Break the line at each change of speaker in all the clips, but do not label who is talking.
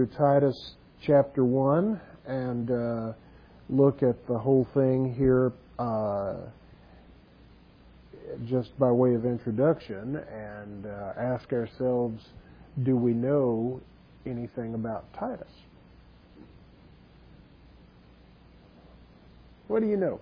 Titus chapter 1 and look at the whole thing here just by way of introduction and ask ourselves, do we know anything about Titus? What do you know?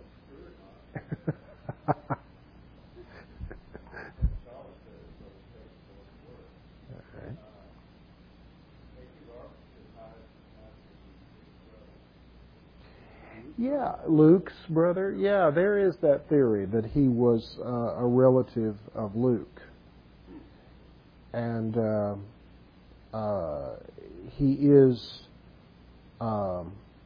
Yeah, Luke's brother. Yeah, there is that theory that he was a relative of Luke. And he is a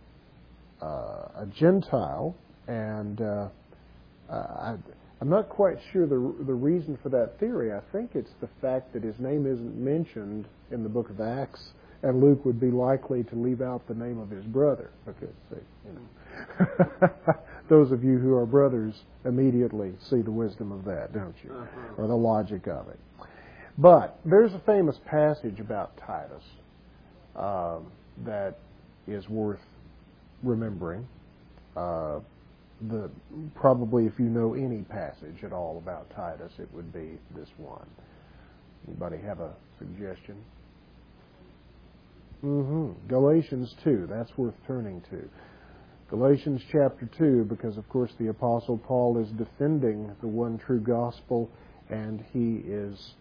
Gentile, and I'm not quite sure the reason for that theory. I think it's the fact that his name isn't mentioned in the book of Acts, and Luke would be likely to leave out the name of his brother, because those of you who are brothers immediately see the wisdom of that, don't you? Or the logic of it. But there's a famous passage about Titus that is worth remembering. Probably if you know any passage at all about Titus, it would be this one. Anybody have a suggestion? Galatians 2, that's worth turning to. Galatians chapter 2, because of course the Apostle Paul is defending the one true gospel, and he is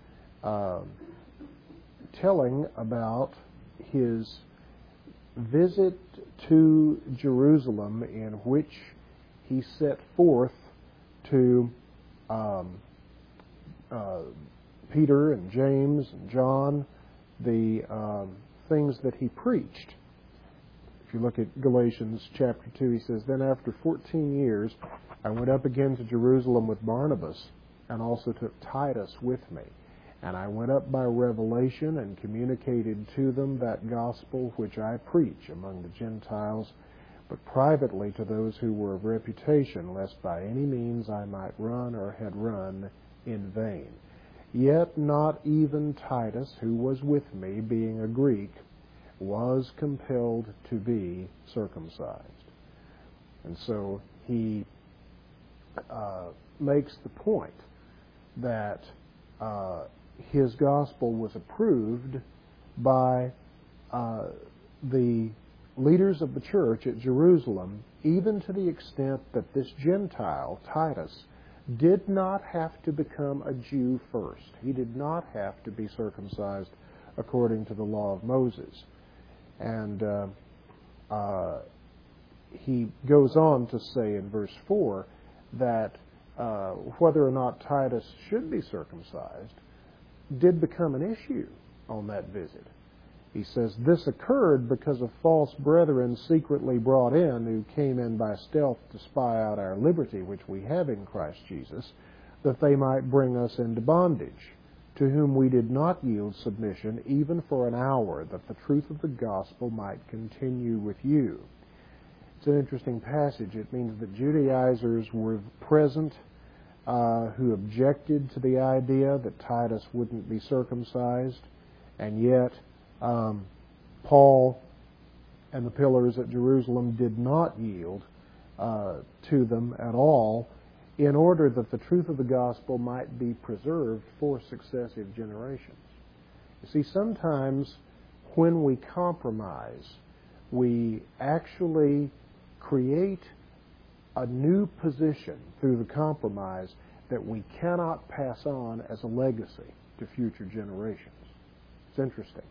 telling about his visit to Jerusalem, in which he set forth to Peter and James and John the things that he preached. If you look at Galatians chapter 2, he says, "Then after 14 years I went up again to Jerusalem with Barnabas, and also took Titus with me. And I went up by revelation and communicated to them that gospel which I preach among the Gentiles, but privately to those who were of reputation, lest by any means I might run or had run in vain. Yet not even Titus, who was with me, being a Greek, was compelled to be circumcised." And so he makes the point that his gospel was approved by the leaders of the church at Jerusalem, even to the extent that this Gentile, Titus, did not have to become a Jew first. He did not have to be circumcised according to the law of Moses. And he goes on to say in verse 4 that whether or not Titus should be circumcised did become an issue on that visit. He says, "This occurred because of false brethren secretly brought in, who came in by stealth to spy out our liberty which we have in Christ Jesus, that they might bring us into bondage, to whom we did not yield submission even for an hour, that the truth of the gospel might continue with you." It's an interesting passage. It means that Judaizers were present who objected to the idea that Titus wouldn't be circumcised, and yet Paul and the pillars at Jerusalem did not yield to them at all, in order that the truth of the gospel might be preserved for successive generations. You see, sometimes when we compromise, we actually create a new position through the compromise that we cannot pass on as a legacy to future generations. It's interesting.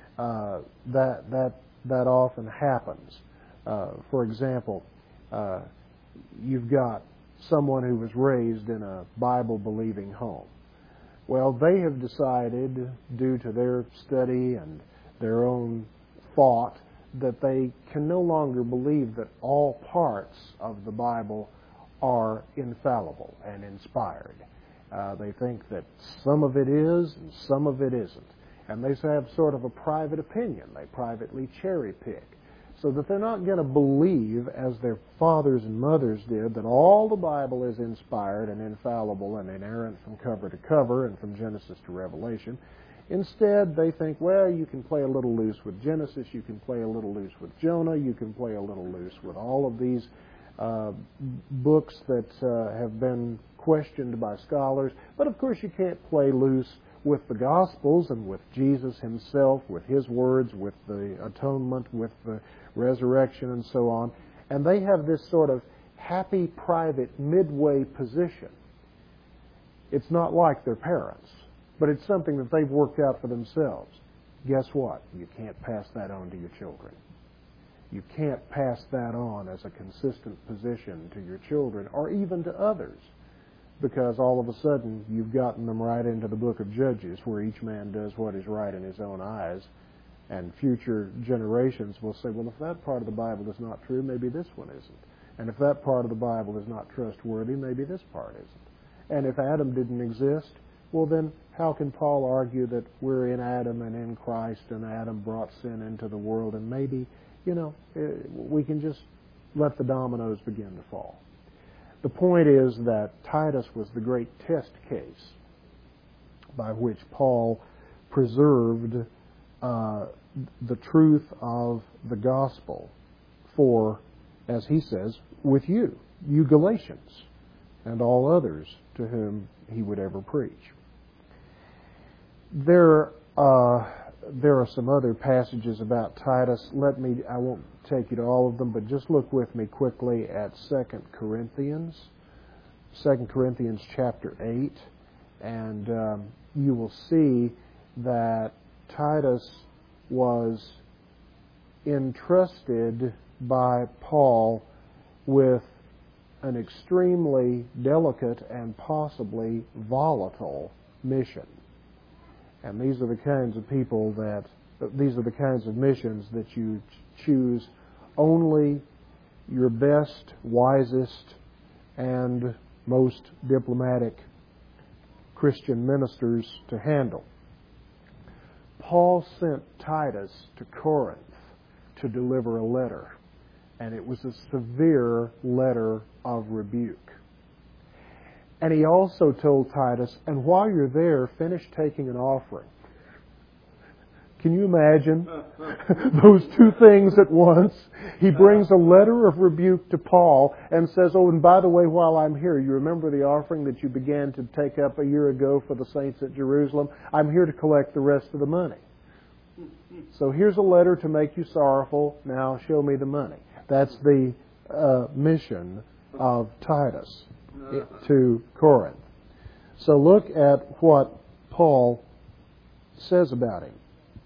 That often happens. For example, you've got someone who was raised in a Bible-believing home. Well, they have decided, due to their study and their own thought, that they can no longer believe that all parts of the Bible are infallible and inspired. They think that some of it is and some of it isn't. And they have sort of a private opinion. They privately cherry pick. So that they're not going to believe, as their fathers and mothers did, that all the Bible is inspired and infallible and inerrant from cover to cover and from Genesis to Revelation. Instead, they think, well, you can play a little loose with Genesis, you can play a little loose with Jonah, you can play a little loose with all of these books that have been questioned by scholars. But of course, you can't play loose with the Gospels and with Jesus himself, with his words, with the atonement, with the resurrection, and so on. And they have this sort of happy, private, midway position. It's not like their parents, but it's something that they've worked out for themselves. Guess what? You can't pass that on to your children. You can't pass that on as a consistent position to your children or even to others, because all of a sudden you've gotten them right into the book of Judges, where each man does what is right in his own eyes, and future generations will say, well, if that part of the Bible is not true, maybe this one isn't. And if that part of the Bible is not trustworthy, maybe this part isn't. And if Adam didn't exist, well then how can Paul argue that we're in Adam and in Christ and Adam brought sin into the world, and maybe, we can just let the dominoes begin to fall. The point is that Titus was the great test case by which Paul preserved the truth of the gospel for, as he says, with you Galatians, and all others to whom he would ever preach. There are some other passages about Titus. I won't take you to all of them, but just look with me quickly at 2 Corinthians. 2 Corinthians chapter 8, and you will see that Titus was entrusted by Paul with an extremely delicate and possibly volatile mission. And these are the kinds of missions that you choose only your best, wisest, and most diplomatic Christian ministers to handle. Paul sent Titus to Corinth to deliver a letter, and it was a severe letter of rebuke. And he also told Titus, and while you're there, finish taking an offering. Can you imagine those two things at once? He brings a letter of rebuke to Paul and says, oh, and by the way, while I'm here, you remember the offering that you began to take up a year ago for the saints at Jerusalem? I'm here to collect the rest of the money. So here's a letter to make you sorrowful. Now show me the money. That's the mission of Titus to Corinth. So look at what Paul says about him.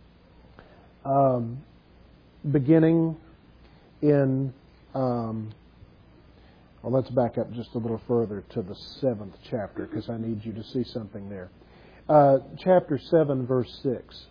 Beginning in, let's back up just a little further to the 7th chapter, because I need you to see something there. Chapter 7, verse 6.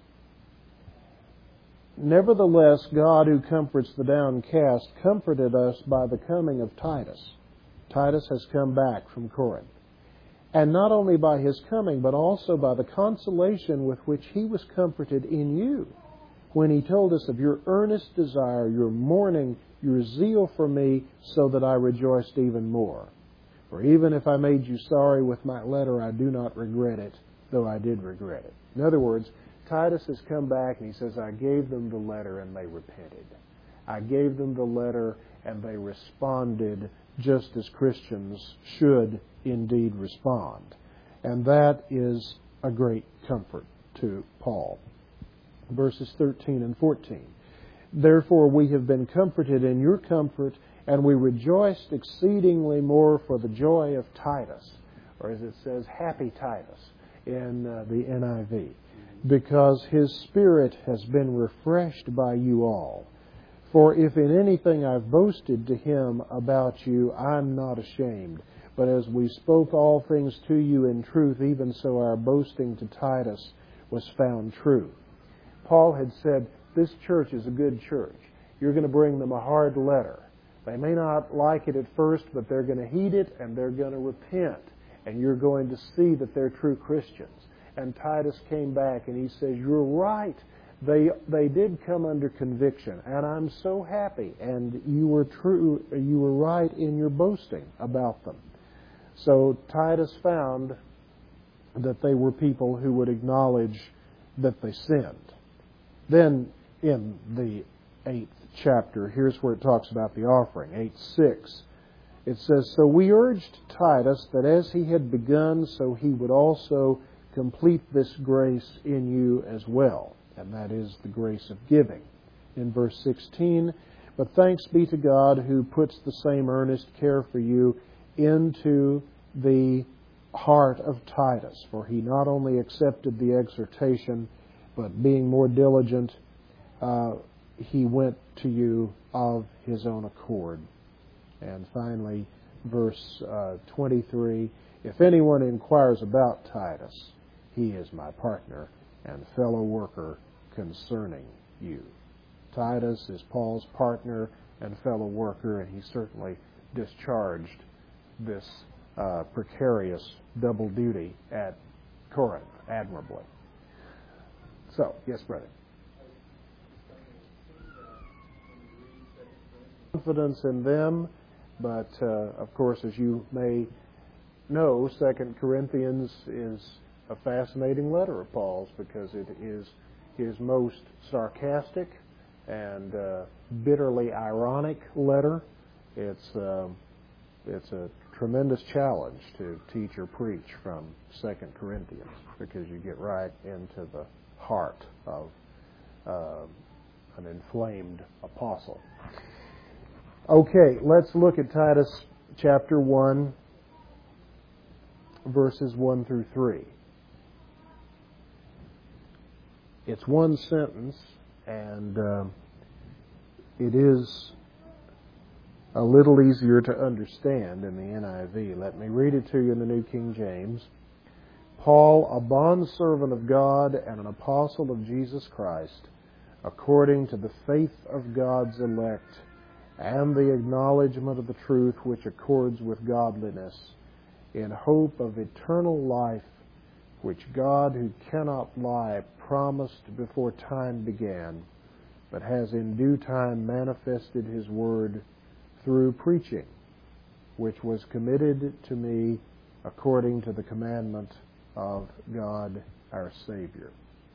Nevertheless, God, who comforts the downcast, comforted us by the coming of Titus. Titus has come back from Corinth. And not only by his coming, but also by the consolation with which he was comforted in you, when he told us of your earnest desire, your mourning, your zeal for me, so that I rejoiced even more. For even if I made you sorry with my letter, I do not regret it, though I did regret it. In other words, Titus has come back and he says, I gave them the letter and they repented. I gave them the letter and they responded just as Christians should indeed respond. And that is a great comfort to Paul. Verses 13 and 14. Therefore we have been comforted in your comfort, and we rejoiced exceedingly more for the joy of Titus, or as it says, happy Titus in the NIV, because his spirit has been refreshed by you all. For if in anything I've boasted to him about you, I'm not ashamed. But as we spoke all things to you in truth, even so our boasting to Titus was found true. Paul had said, this church is a good church. You're going to bring them a hard letter. They may not like it at first, but they're going to heed it and they're going to repent. And you're going to see that they're true Christians. And Titus came back and he says, you're right. They did come under conviction, and I'm so happy. And you were true. You were right in your boasting about them. So Titus found that they were people who would acknowledge that they sinned. Then in the 8th chapter, here's where it talks about the offering, 8:6. It says, "So we urged Titus that as he had begun, so he would also complete this grace in you as well." And that is the grace of giving. In verse 16, "But thanks be to God who puts the same earnest care for you into the heart of Titus. For he not only accepted the exhortation, but being more diligent, he went to you of his own accord." And finally, verse 23, "If anyone inquires about Titus, he is my partner and fellow worker concerning you." Titus is Paul's partner and fellow worker, and he certainly discharged this precarious double duty at Corinth admirably. So, yes, brother. Confidence in them, but of course, as you may know, 2 Corinthians is a fascinating letter of Paul's because it is his most sarcastic and bitterly ironic letter. It's a tremendous challenge to teach or preach from 2 Corinthians because you get right into the heart of an inflamed apostle. Okay, let's look at Titus chapter 1, verses 1 through 3. It's one sentence, and it is a little easier to understand in the NIV. Let me read it to you in the New King James. "Paul, a bondservant of God and an apostle of Jesus Christ, according to the faith of God's elect and the acknowledgement of the truth which accords with godliness, in hope of eternal life, which God, who cannot lie, promised before time began, but has in due time manifested his word through preaching, which was committed to me according to the commandment of God our Savior."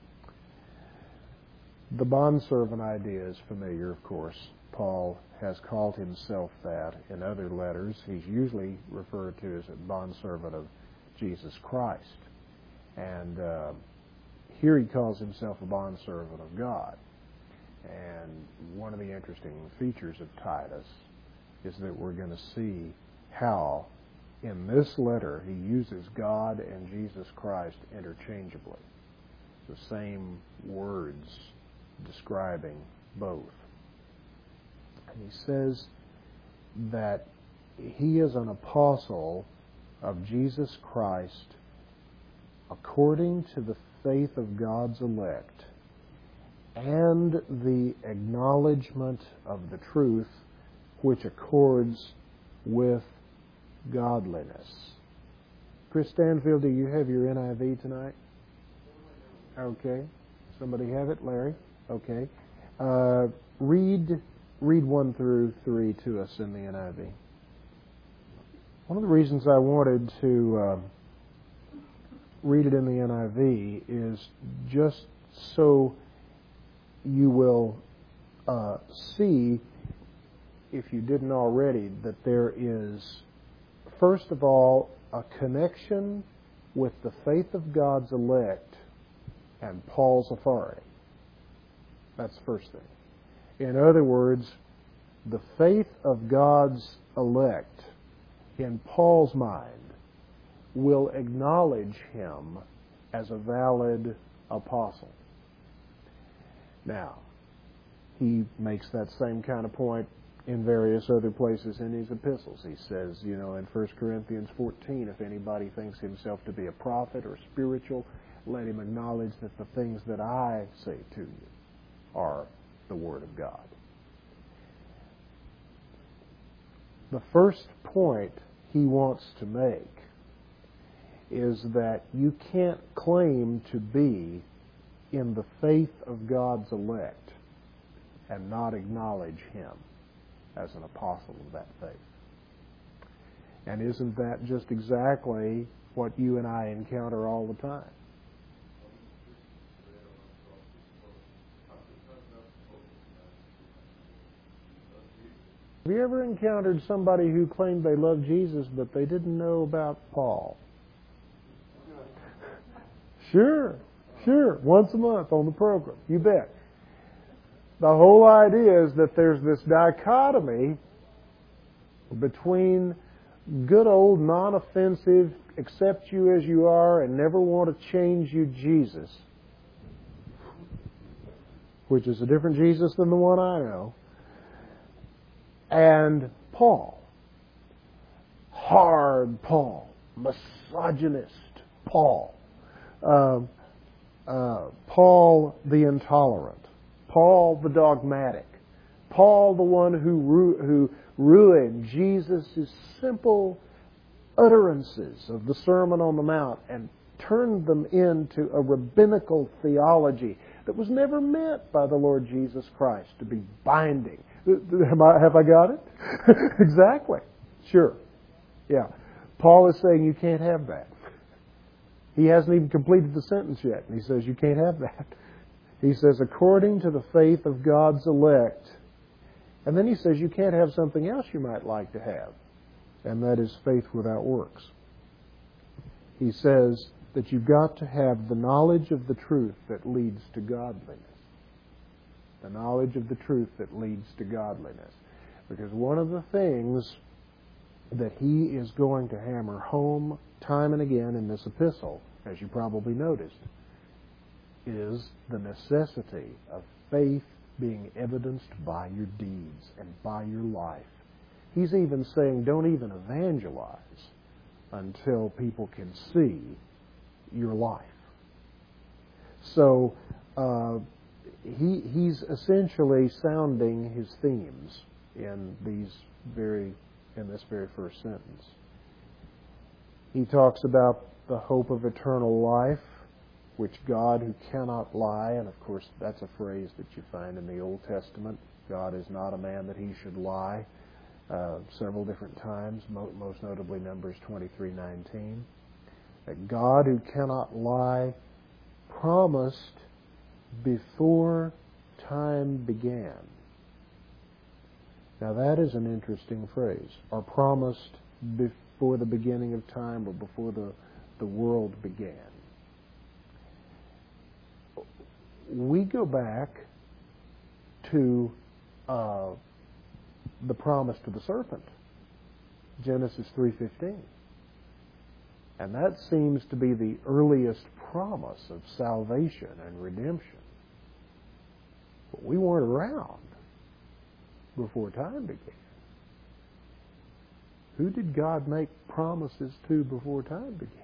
The bondservant idea is familiar, of course. Paul has called himself that in other letters. He's usually referred to as a bondservant of Jesus Christ. And here he calls himself a bondservant of God. And one of the interesting features of Titus is that we're going to see how in this letter he uses God and Jesus Christ interchangeably. The same words describing both. And he says that he is an apostle of Jesus Christ according to the faith of God's elect and the acknowledgement of the truth which accords with godliness. Chris Stanfield, do you have your NIV tonight? Okay. Somebody have it? Larry? Okay. Read 1 through 3 to us in the NIV. One of the reasons I wanted to read it in the NIV is just so you will see, if you didn't already, that there is, first of all, a connection with the faith of God's elect and Paul's authority. That's the first thing. In other words, the faith of God's elect, in Paul's mind, will acknowledge him as a valid apostle. Now, he makes that same kind of point in various other places in his epistles. He says, in 1 Corinthians 14, if anybody thinks himself to be a prophet or spiritual, let him acknowledge that the things that I say to you are the Word of God. The first point he wants to make is that you can't claim to be in the faith of God's elect and not acknowledge him as an apostle of that faith. And isn't that just exactly what you and I encounter all the time? Have you ever encountered somebody who claimed they loved Jesus, but they didn't know about Paul? Sure. Once a month on the program. You bet. The whole idea is that there's this dichotomy between good old non-offensive, accept you as you are and never want to change you Jesus, which is a different Jesus than the one I know, and Paul. Hard Paul. Misogynist Paul. Paul the intolerant. Paul the dogmatic. Paul the one who ruined Jesus' simple utterances of the Sermon on the Mount and turned them into a rabbinical theology that was never meant by the Lord Jesus Christ to be binding. Have I got it? Exactly. Sure. Yeah. Paul is saying you can't have that. He hasn't even completed the sentence yet, and he says you can't have that. He says, according to the faith of God's elect. And then he says you can't have something else you might like to have, and that is faith without works. He says that you've got to have the knowledge of the truth that leads to godliness. The knowledge of the truth that leads to godliness. Because one of the things that he is going to hammer home time and again in this epistle, as you probably noticed, is the necessity of faith being evidenced by your deeds and by your life. He's even saying don't even evangelize until people can see your life. So he's essentially sounding his themes in this very first sentence. He talks about the hope of eternal life, which God who cannot lie, and of course that's a phrase that you find in the Old Testament. God is not a man that he should lie, several different times, most notably Numbers 23:19. That God who cannot lie promised before time began. Now that is an interesting phrase, or promised before the beginning of time or before the world began. We go back to the promise to the serpent, Genesis 3:15. And that seems to be the earliest promise of salvation and redemption. But we weren't around before time began. Who did God make promises to before time began?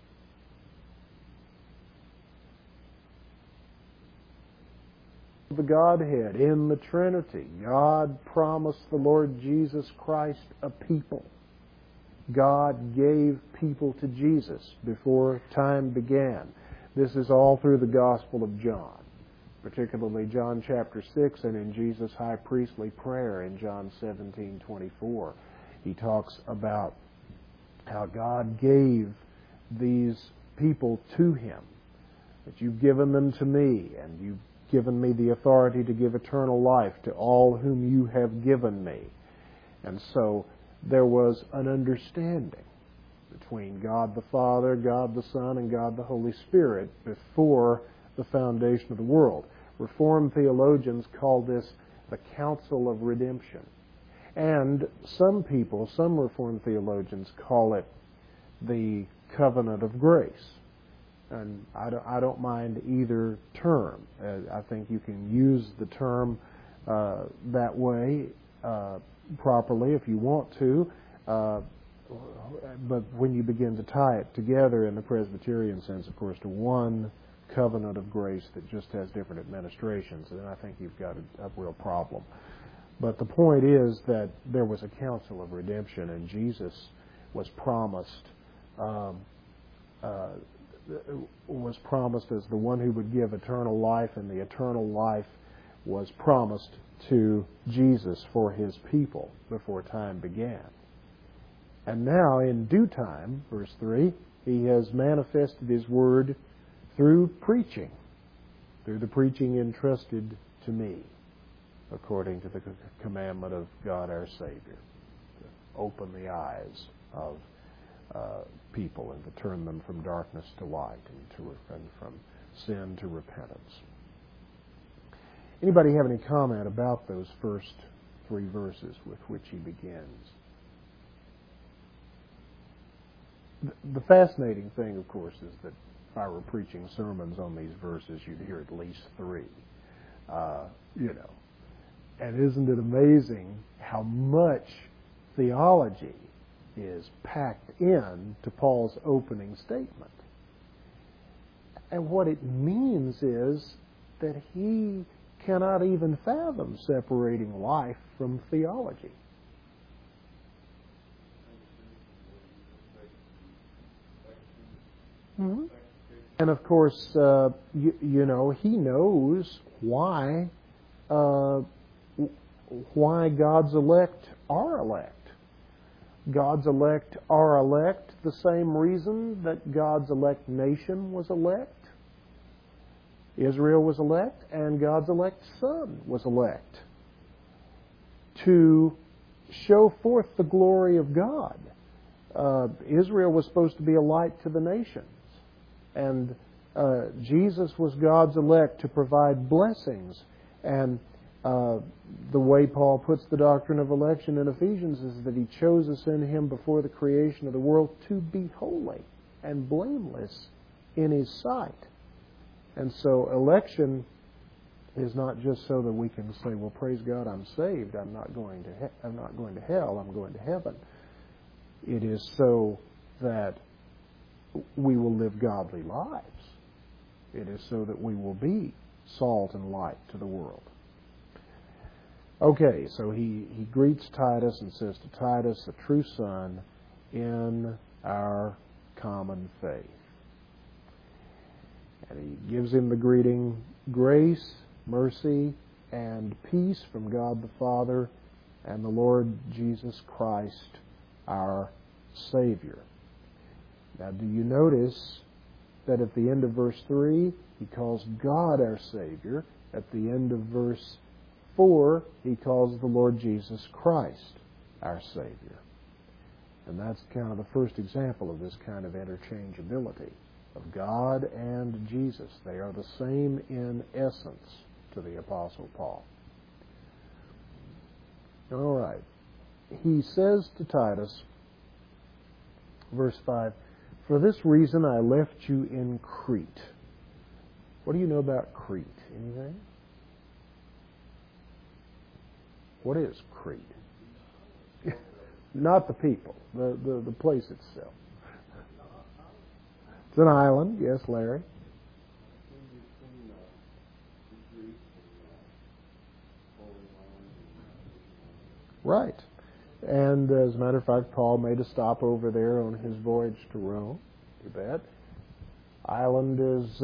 The Godhead in the Trinity. God promised the Lord Jesus Christ a people. God gave people to Jesus before time began. This is all through the Gospel of John, particularly John chapter 6 and in Jesus' high priestly prayer in John 17:24. He talks about how God gave these people to him, that you've given them to me, and you've given me the authority to give eternal life to all whom you have given me. And so there was an understanding between God the Father, God the Son, and God the Holy Spirit before the foundation of the world. Reformed theologians call this the counsel of redemption. And some Reformed theologians call it the covenant of grace. And I don't mind either term. I think you can use the term that way properly if you want to. But when you begin to tie it together in the Presbyterian sense, of course, to one covenant of grace that just has different administrations, then I think you've got a real problem. But the point is that there was a counsel of redemption, and Jesus was promised as the one who would give eternal life, and the eternal life was promised to Jesus for his people before time began. And now, in due time, verse 3, he has manifested his word through preaching, through the preaching entrusted to me. according to the commandment of God our Savior, to open the eyes of people and to turn them from darkness to light and from sin to repentance. Anybody have any comment about those first 3 verses with which he begins? The fascinating thing, of course, is that if I were preaching sermons on these verses, you'd hear at least 3. And isn't it amazing how much theology is packed in to Paul's opening statement? And what it means is that he cannot even fathom separating life from theology. Mm-hmm. And of course, he knows why God's elect are elect. God's elect are elect the same reason that God's elect nation was elect. Israel was elect, and God's elect son was elect. To show forth the glory of God. Israel was supposed to be a light to the nations. And Jesus was God's elect to provide blessings. And the way Paul puts the doctrine of election in Ephesians is that he chose us in him before the creation of the world to be holy and blameless in his sight. And so election is not just so that we can say, well, praise God, I'm saved. I'm not going to hell. I'm going to heaven. It is so that we will live godly lives. It is so that we will be salt and light to the world. Okay, so he greets Titus and says to Titus, a true son in our common faith. And he gives him the greeting, grace, mercy, and peace from God the Father and the Lord Jesus Christ, our Savior. Now, do you notice that at the end of verse 3, he calls God our Savior. At the end of verse 4, he calls the Lord Jesus Christ our Savior. And that's kind of the first example of this kind of interchangeability of God and Jesus. They are the same in essence to the Apostle Paul. All right. He says to Titus, verse 5, for this reason I left you in Crete. What do you know about Crete? Anything? What is Crete? Not the people, the place itself. It's an island, yes, Larry. Right. And as a matter of fact, Paul made a stop over there on his voyage to Rome. You bet. Island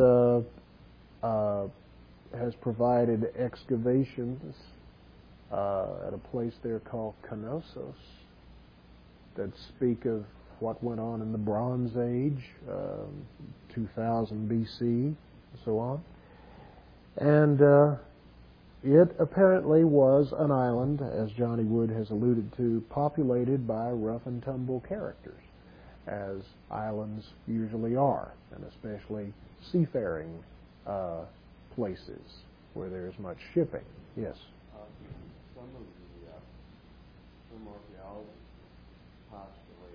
has provided excavations at a place there called Knossos that speak of what went on in the Bronze Age, 2000 BC, and so on. And it apparently was an island, as Johnny Wood has alluded to, populated by rough and tumble characters, as islands usually are, and especially seafaring places where there's much shipping. Yes?
Some of the some archaeologists postulated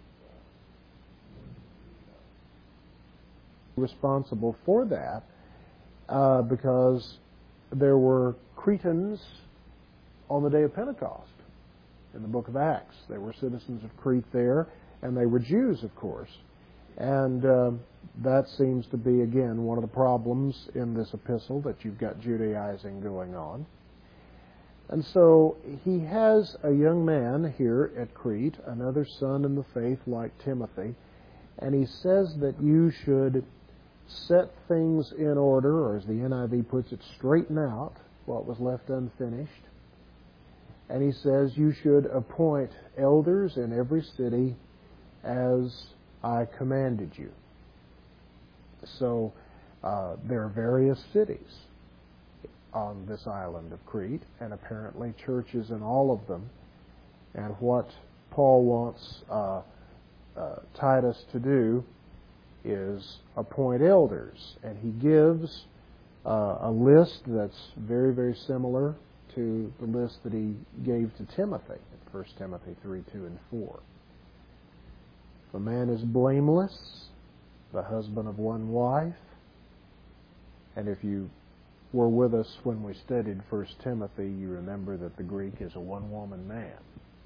responsible for that because there were Cretans on the day of Pentecost in the book of Acts. There were citizens of Crete there, and they were Jews, of course. And that seems to be, again, one of the problems in this epistle, that you've got Judaizing going on. And so he has a young man here at Crete, another son in the faith like Timothy, and he says that you should set things in order, or as the NIV puts it, straighten out what was left unfinished. And he says you should appoint elders in every city as I commanded you. So there are various cities. on this island of Crete, and apparently churches in all of them. And what Paul wants Titus to do is appoint elders, and he gives a list that's very, very similar to the list that he gave to Timothy in 1 Timothy 3, 2, and 4. If a man is blameless, the husband of one wife, and if you were with us when we studied 1 Timothy, you remember that the Greek is a one-woman man.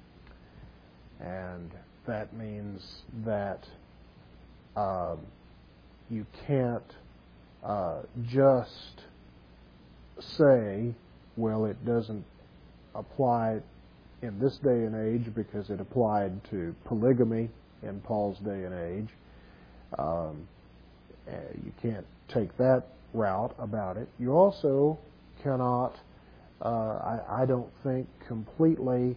And that means that you can't just say, well, it doesn't apply in this day and age because it applied to polygamy in Paul's day and age. You can't take that route about it. You also cannot, I don't think, completely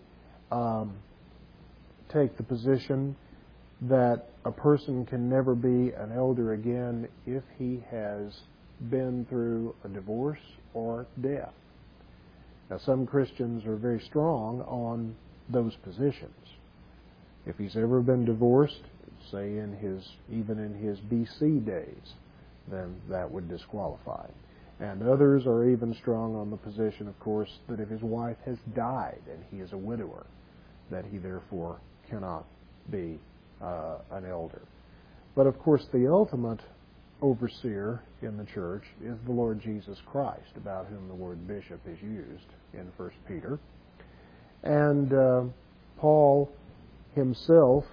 take the position that a person can never be an elder again if he has been through a divorce or death. Now, some Christians are very strong on those positions. If he's ever been divorced, say even in his BC days, then that would disqualify. And others are even strong on the position, of course, that if his wife has died and he is a widower, that he therefore cannot be an elder. But of course, the ultimate overseer in the church is the Lord Jesus Christ, about whom the word bishop is used in 1 Peter. And Paul himself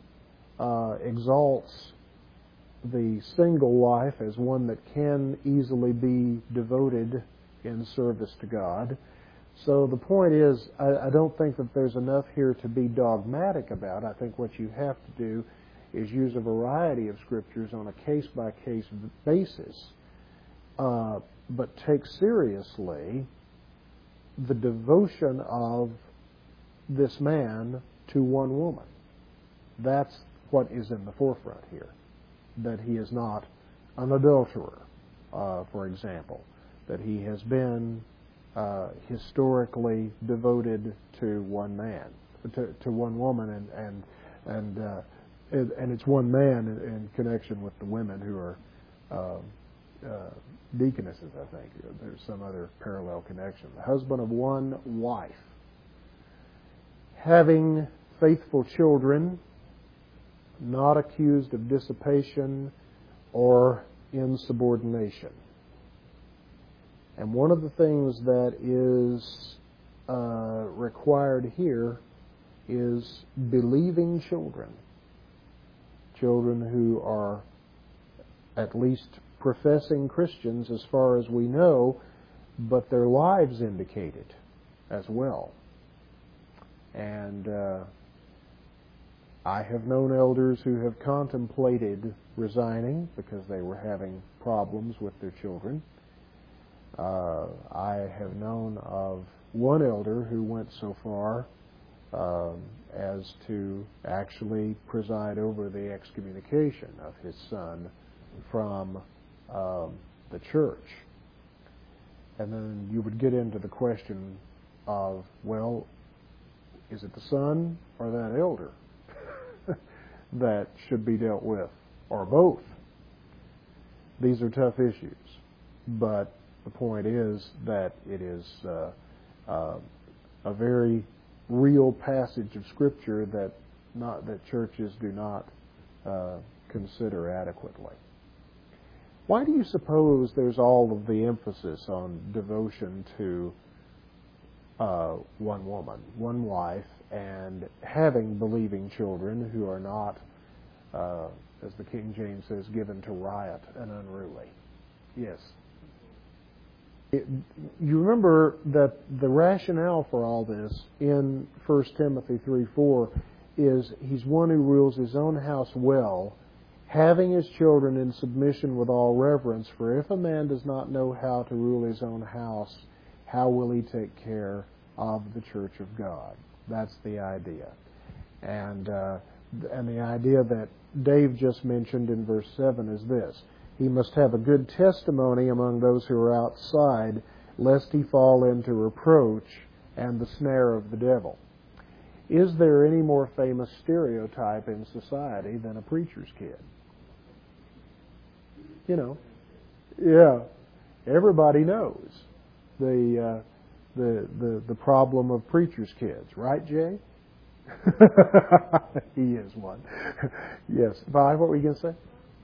exalts the single life as one that can easily be devoted in service to God. So the point is, I don't think that there's enough here to be dogmatic about. I think what you have to do is use a variety of scriptures on a case-by-case basis, but take seriously the devotion of this man to one woman. That's what is in the forefront here. That he is not an adulterer, for example. That he has been historically devoted to one man, to one woman, and it's one man in connection with the women who are deaconesses, I think. There's some other parallel connection. The husband of one wife, having faithful children, not accused of dissipation or insubordination. And one of the things that is required here is believing children. Children who are at least professing Christians as far as we know, but their lives indicate it as well. And I have known elders who have contemplated resigning because they were having problems with their children. I have known of one elder who went so far as to actually preside over the excommunication of his son from the church. And then you would get into the question of, well, is it the son or that elder that should be dealt with, or both? These are tough issues, but the point is that it is a very real passage of Scripture that churches do not consider adequately. Why do you suppose there's all of the emphasis on devotion to one woman, one wife, and having believing children who are not, as the King James says, given to riot and unruly? Yes. You remember that the rationale for all this in 1 Timothy 3:4 is he's one who rules his own house well, having his children in submission with all reverence. For if a man does not know how to rule his own house, how will he take care of the church of God? That's the idea. And the idea that Dave just mentioned in verse 7 is this: he must have a good testimony among those who are outside, lest he fall into reproach and the snare of the devil. Is there any more famous stereotype in society than a preacher's kid? You know, yeah, everybody knows the problem of preacher's kids, right, Jay? He is one. Yes. Vi, what were you going to say?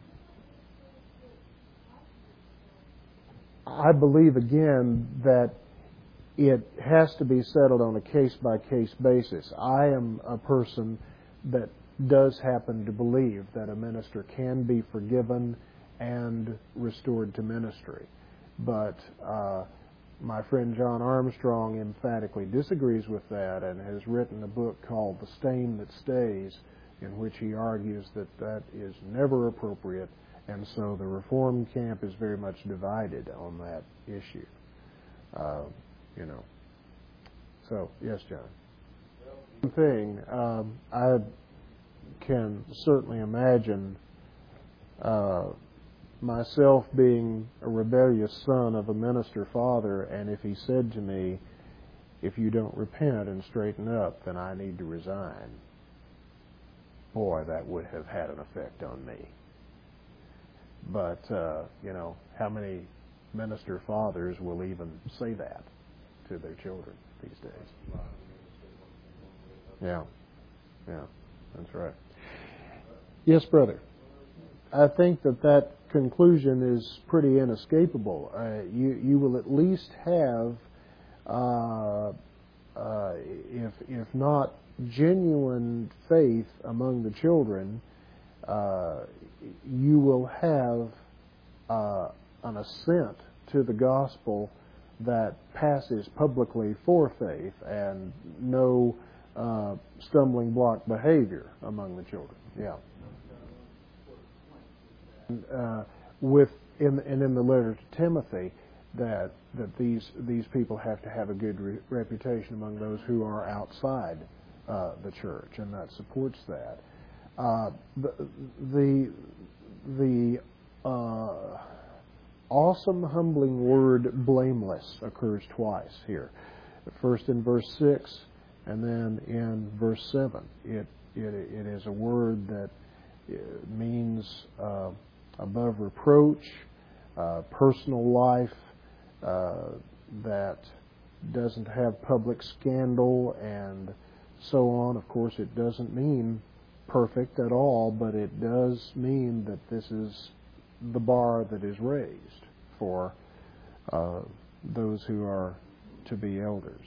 I believe, again, that it has to be settled on a case-by-case basis. I am a person that does happen to believe that a minister can be forgiven and restored to ministry. But my friend John Armstrong emphatically disagrees with that and has written a book called The Stain That Stays, in which he argues that that is never appropriate, and so the Reformed camp is very much divided on that issue. You know. So, yes, John. One thing, I can certainly imagine myself being a rebellious son of a minister father, and if he said to me, if you don't repent and straighten up, then I need to resign. Boy, that would have had an effect on me. But, you know, how many minister fathers will even say that to their children these days? Yeah, that's right. Yes, brother. I think that conclusion is pretty inescapable. You will at least have, if not genuine faith among the children, you will have an assent to the gospel that passes publicly for faith, and no stumbling block behavior among the children. Yeah. In the letter to Timothy, that these people have to have a good reputation among those who are outside the church, and that supports that. The awesome, humbling word "blameless" occurs twice here. First in verse 6, and then in verse 7. It is a word that means above reproach, personal life that doesn't have public scandal and so on. Of course, it doesn't mean perfect at all, but it does mean that this is the bar that is raised for those who are to be elders.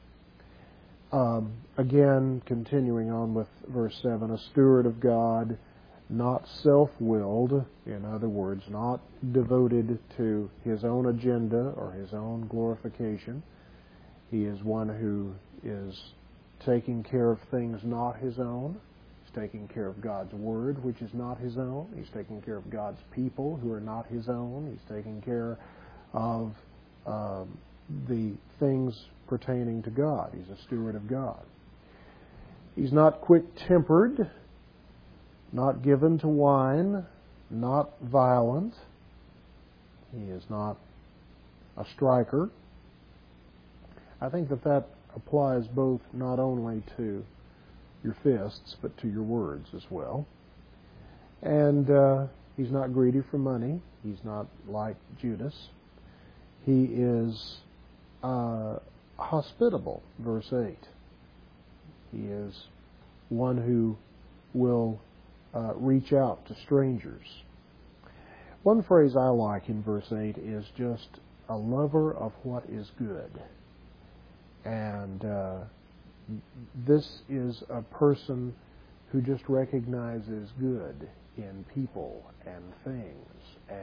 Again, continuing on with verse 7, a steward of God, not self-willed, in other words, not devoted to his own agenda or his own glorification. He is one who is taking care of things not his own. He's taking care of God's Word, which is not his own. He's taking care of God's people, who are not his own. He's taking care of the things pertaining to God. He's a steward of God. He's not quick-tempered, not given to wine, not violent. He is not a striker. I think that applies both not only to your fists, but to your words as well. And he's not greedy for money. He's not like Judas. He is hospitable, verse 8. He is one who will reach out to strangers. One phrase I like in verse 8 is just a lover of what is good. And this is a person who just recognizes good in people and things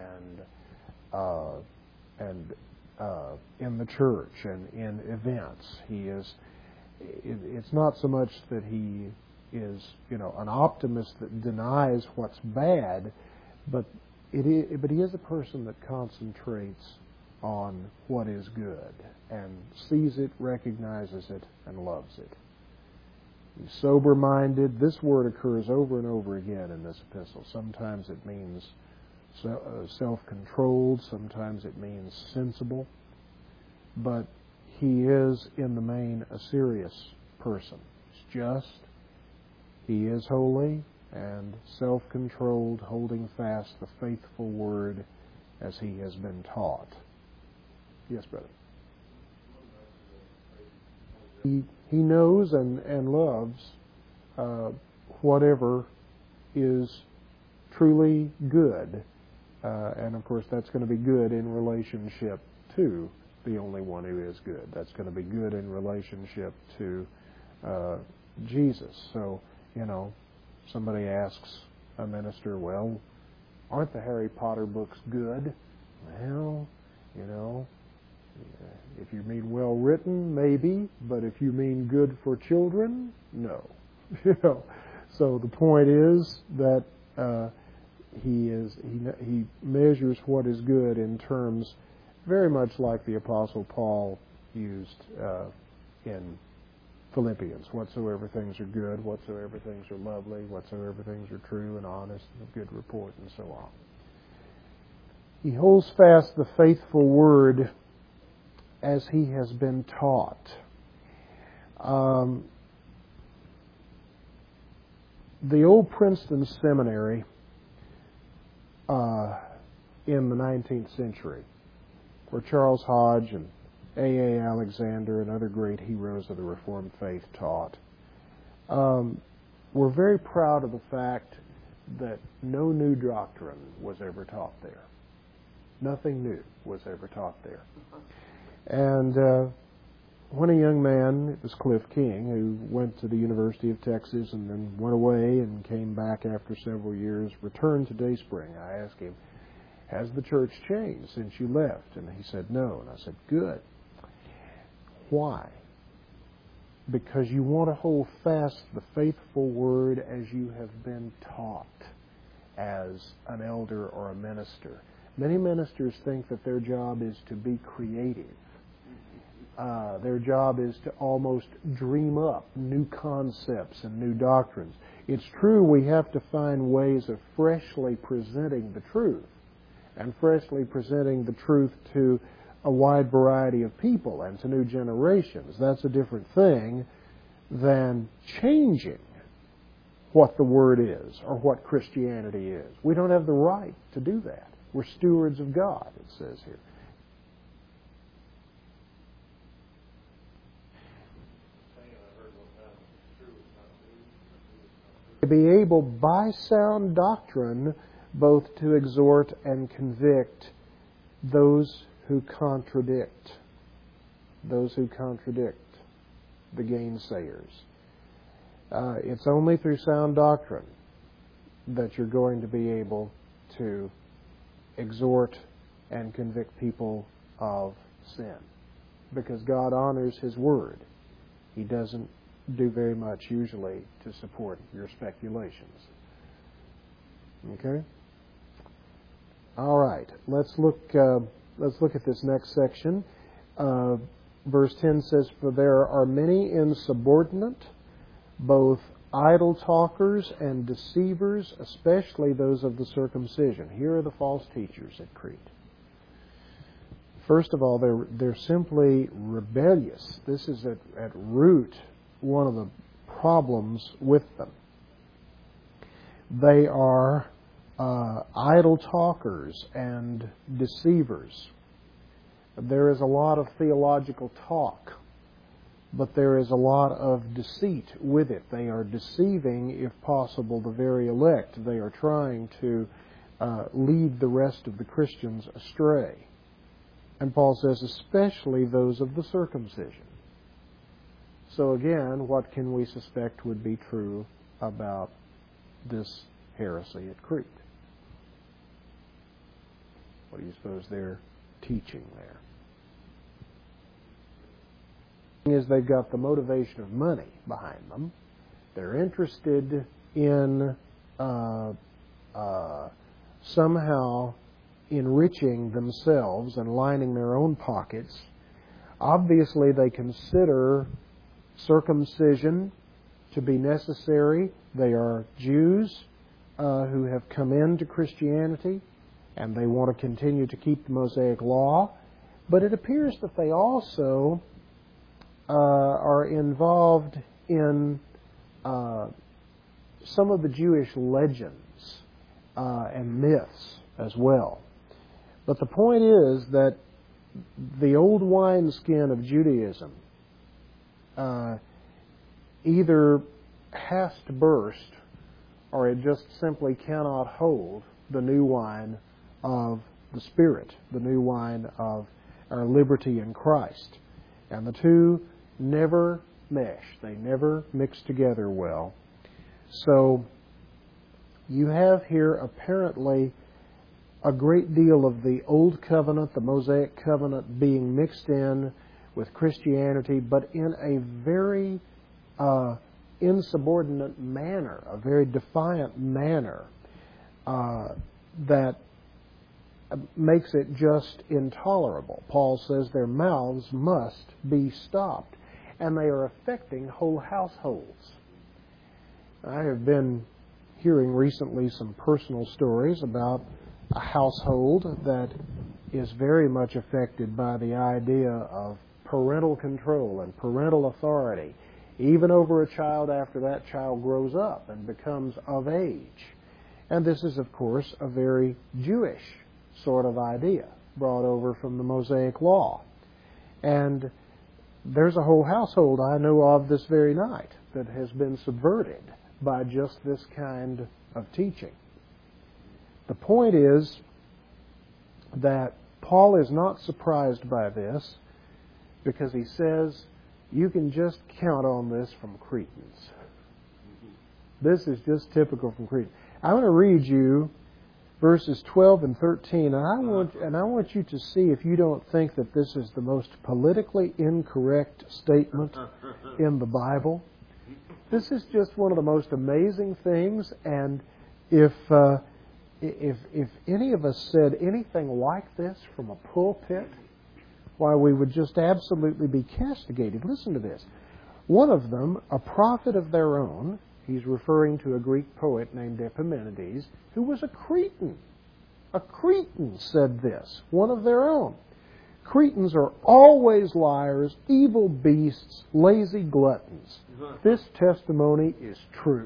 and in the church and in events. He is. It's not so much that he is, an optimist that denies what's bad, but he is a person that concentrates on what is good and sees it, recognizes it, and loves it. He's sober-minded. This word occurs over and over again in this epistle. Sometimes it means self-controlled. Sometimes it means sensible. but he is, in the main, a serious person. He's just, he is holy, and self-controlled, holding fast the faithful word as he has been taught. Yes, brother. He knows and loves whatever is truly good. And of course, that's going to be good in relationship to the only one who is good. That's going to be good in relationship to Jesus. So, somebody asks a minister, well, aren't the Harry Potter books good? Well, if you mean well written, maybe, but if you mean good for children, no. So the point is that he measures what is good in terms very much like the Apostle Paul used in Philippians. Whatsoever things are good, whatsoever things are lovely, whatsoever things are true and honest and of good report, and so on. He holds fast the faithful word as he has been taught. The old Princeton Seminary in the 19th century, where Charles Hodge and A.A. Alexander and other great heroes of the Reformed faith taught, were very proud of the fact that no new doctrine was ever taught there. Nothing new was ever taught there. And when a young man, it was Cliff King, who went to the University of Texas and then went away and came back after several years, returned to Dayspring, I asked him, has the church changed since you left? And he said, no. And I said, good. Why? Because you want to hold fast the faithful word as you have been taught as an elder or a minister. Many ministers think that their job is to be creative. Their job is to almost dream up new concepts and new doctrines. It's true we have to find ways of freshly presenting the truth, and freshly presenting the truth to a wide variety of people and to new generations. That's a different thing than changing what the Word is or what Christianity is. We don't have the right to do that. We're stewards of God, it says here. To be able, by sound doctrine, both to exhort and convict those who contradict. Those who contradict the gainsayers. It's only through sound doctrine that you're going to be able to exhort and convict people of sin. Because God honors His Word. He doesn't do very much usually to support your speculations. Okay? All right. Let's look at this next section. Verse 10 says, "For there are many insubordinate, both idle talkers and deceivers, especially those of the circumcision." Here are the false teachers at Crete. First of all, they're simply rebellious. This is at root one of the problems with them. They are idle talkers and deceivers. There is a lot of theological talk, but there is a lot of deceit with it. They are deceiving, if possible, the very elect. They are trying to lead the rest of the Christians astray. And Paul says, especially those of the circumcision. So again, what can we suspect would be true about this heresy at Crete? What do you suppose they're teaching there? Is they've got the motivation of money behind them. They're interested in somehow enriching themselves and lining their own pockets. Obviously, they consider circumcision to be necessary. They are Jews who have come into Christianity, and they want to continue to keep the Mosaic Law. But it appears that they also are involved in some of the Jewish legends and myths as well. But the point is that the old wineskin of Judaism either has to burst or it just simply cannot hold the new wine of the Spirit, the new wine of our liberty in Christ. And the two never mesh. They never mix together well. So you have here apparently a great deal of the Old Covenant, the Mosaic Covenant, being mixed in with Christianity, but in a very insubordinate manner, a very defiant manner that makes it just intolerable. Paul says their mouths must be stopped, and they are affecting whole households. I have been hearing recently some personal stories about a household that is very much affected by the idea of parental control and parental authority, even over a child after that child grows up and becomes of age. And this is, of course, a very Jewish sort of idea brought over from the Mosaic Law. And there's a whole household I know of this very night that has been subverted by just this kind of teaching. The point is that Paul is not surprised by this because he says you can just count on this from Cretans. This is just typical from Cretans. I want to read you verses 12 and 13, and I want you to see if you don't think that this is the most politically incorrect statement in the Bible. This is just one of the most amazing things, and if any of us said anything like this from a pulpit, why, we would just absolutely be castigated. Listen to this. One of them, a prophet of their own, he's referring to a Greek poet named Epimenides, who was a Cretan. A Cretan said this, one of their own. Cretans are always liars, evil beasts, lazy gluttons. This testimony is true.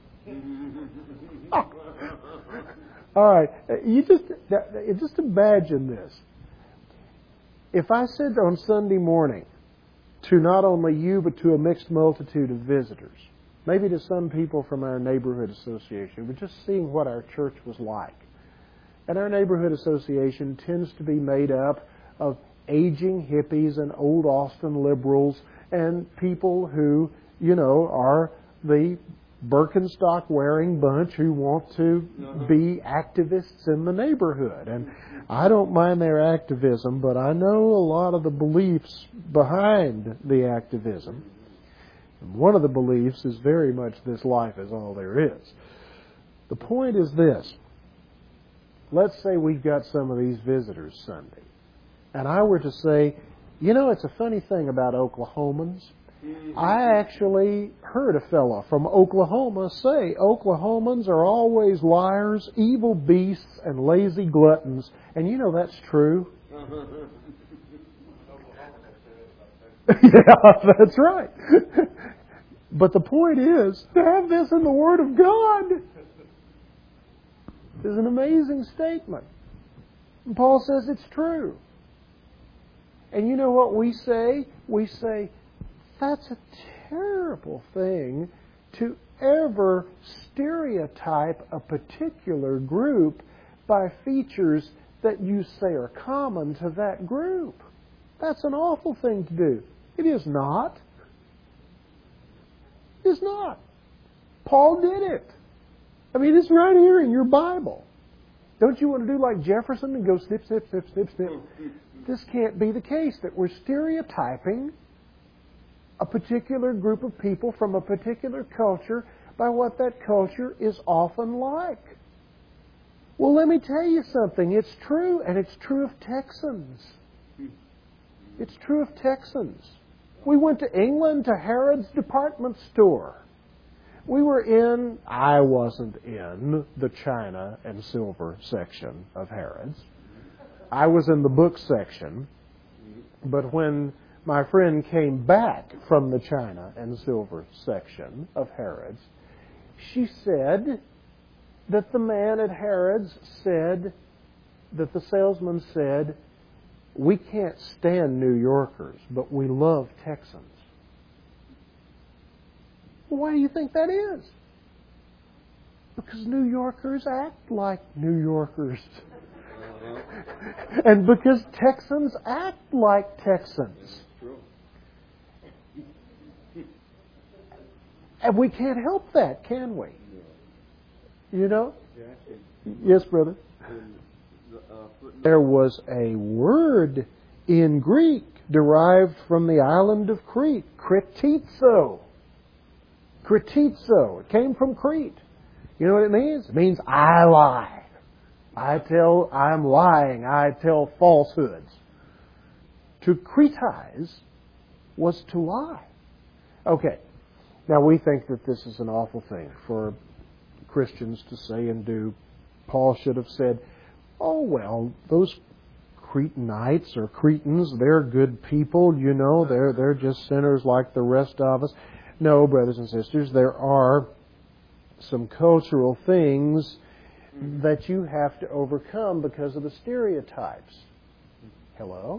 All right, you just imagine this. If I said on Sunday morning to not only you but to a mixed multitude of visitors, maybe to some people from our neighborhood association, we're just seeing what our church was like. And our neighborhood association tends to be made up of aging hippies and old Austin liberals and people who, are the Birkenstock-wearing bunch who want to be activists in the neighborhood. And I don't mind their activism, but I know a lot of the beliefs behind the activism. And one of the beliefs is very much this life is all there is. The point is this. Let's say we've got some of these visitors Sunday. And I were to say, it's a funny thing about Oklahomans. I actually heard a fellow from Oklahoma say Oklahomans are always liars, evil beasts, and lazy gluttons. And that's true. Yeah, that's right. But the point is, to have this in the Word of God is an amazing statement. And Paul says it's true. And you know what we say? We say, that's a terrible thing to ever stereotype a particular group by features that you say are common to that group. That's an awful thing to do. It is not. It is not. Paul did it. I mean, it's right here in your Bible. Don't you want to do like Jefferson and go snip, snip, snip, snip, snip? This can't be the case, that we're stereotyping a particular group of people from a particular culture by what that culture is often like. Well, let me tell you something. It's true, and it's true of Texans. It's true of Texans. We went to England to Harrods department store. I wasn't in the china and silver section of Harrods. I was in the book section. But when my friend came back from the china and silver section of Harrods, she said that the man at Harrods said, that the salesman said, we can't stand New Yorkers, but we love Texans. Why do you think that is? Because New Yorkers act like New Yorkers. And because Texans act like Texans. And we can't help that, can we? You know? Yes, brother? There was a word in Greek derived from the island of Crete, krititzo. Krititzo. It came from Crete. You know what it means? It means I lie. I'm lying. I tell falsehoods. To cretize was to lie. Okay. Now we think that this is an awful thing for Christians to say and do. Paul should have said, oh, well, those Cretanites or Cretans, they're good people, you know, they're just sinners like the rest of us. No, brothers and sisters, there are some cultural things that you have to overcome because of the stereotypes. Hello?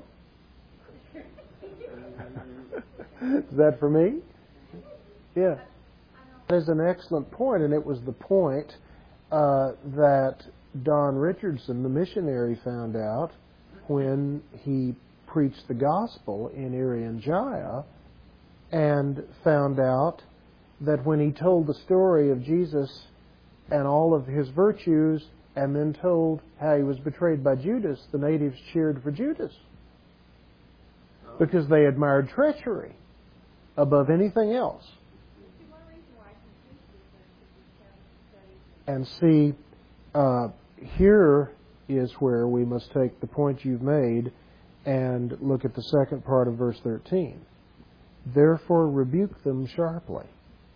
Is that for me? Yeah. That is an excellent point, and it was the point that Don Richardson, the missionary, found out when he preached the gospel in Irian Jaya, and found out that when he told the story of Jesus and all of his virtues, and then told how he was betrayed by Judas, the natives cheered for Judas because they admired treachery above anything else. And see, here is where we must take the point you've made and look at the second part of verse 13. Therefore rebuke them sharply.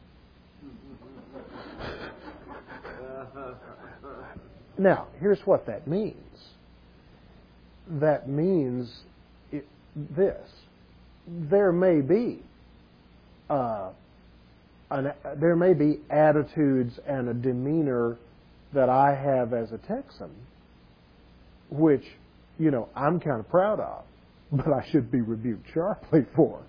Now, here's what that means. That means this. There may be attitudes and a demeanor that I have as a Texan, which, you know, I'm kind of proud of, but I should be rebuked sharply for.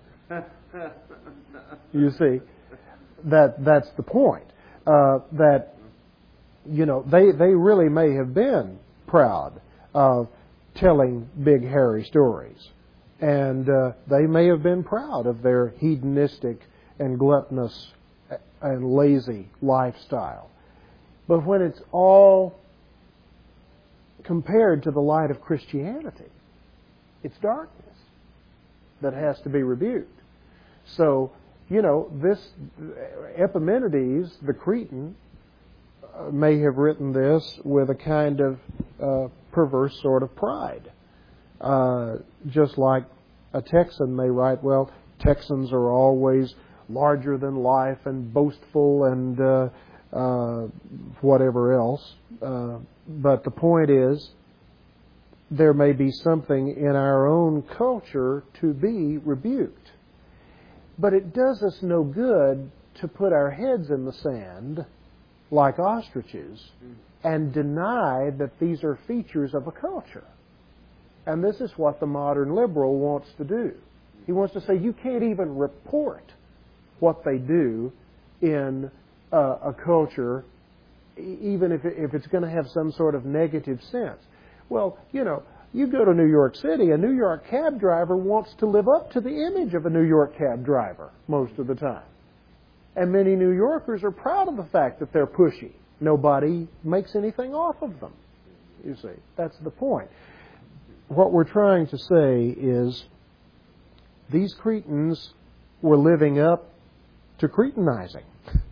You see, that's the point. That, you know, they really may have been proud of telling big, hairy stories. And they may have been proud of their hedonistic and gluttonous and lazy lifestyle. But when it's all compared to the light of Christianity, it's darkness that has to be rebuked. So, you know, this Epimenides, the Cretan, may have written this with a kind of perverse sort of pride. Just like a Texan may write, well, Texans are always larger than life and boastful and whatever else. But the point is, there may be something in our own culture to be rebuked. But it does us no good to put our heads in the sand like ostriches and deny that these are features of a culture. And this is what the modern liberal wants to do. He wants to say you can't even report what they do in a culture, even if it's going to have some sort of negative sense. Well, you know, you go to New York City, a New York cab driver wants to live up to the image of a New York cab driver most of the time. And many New Yorkers are proud of the fact that they're pushy. Nobody makes anything off of them. You see, that's the point. What we're trying to say is these Cretans were living up to Cretanizing.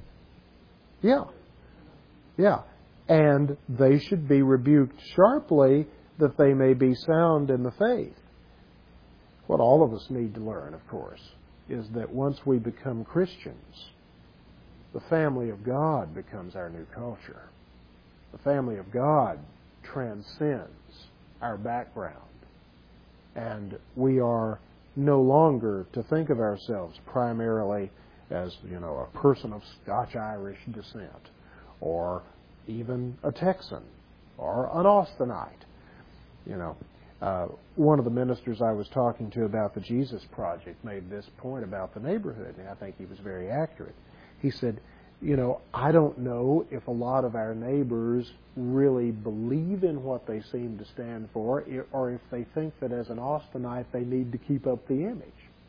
Yeah. And they should be rebuked sharply that they may be sound in the faith. What all of us need to learn, of course, is that once we become Christians, the family of God becomes our new culture. The family of God transcends our background. And we are no longer to think of ourselves primarily as, a person of Scotch-Irish descent, or even a Texan, or an Austinite. One of the ministers I was talking to about the Jesus Project made this point about the neighborhood, and I think he was very accurate. He said, I don't know if a lot of our neighbors really believe in what they seem to stand for, or if they think that as an Austinite they need to keep up the image.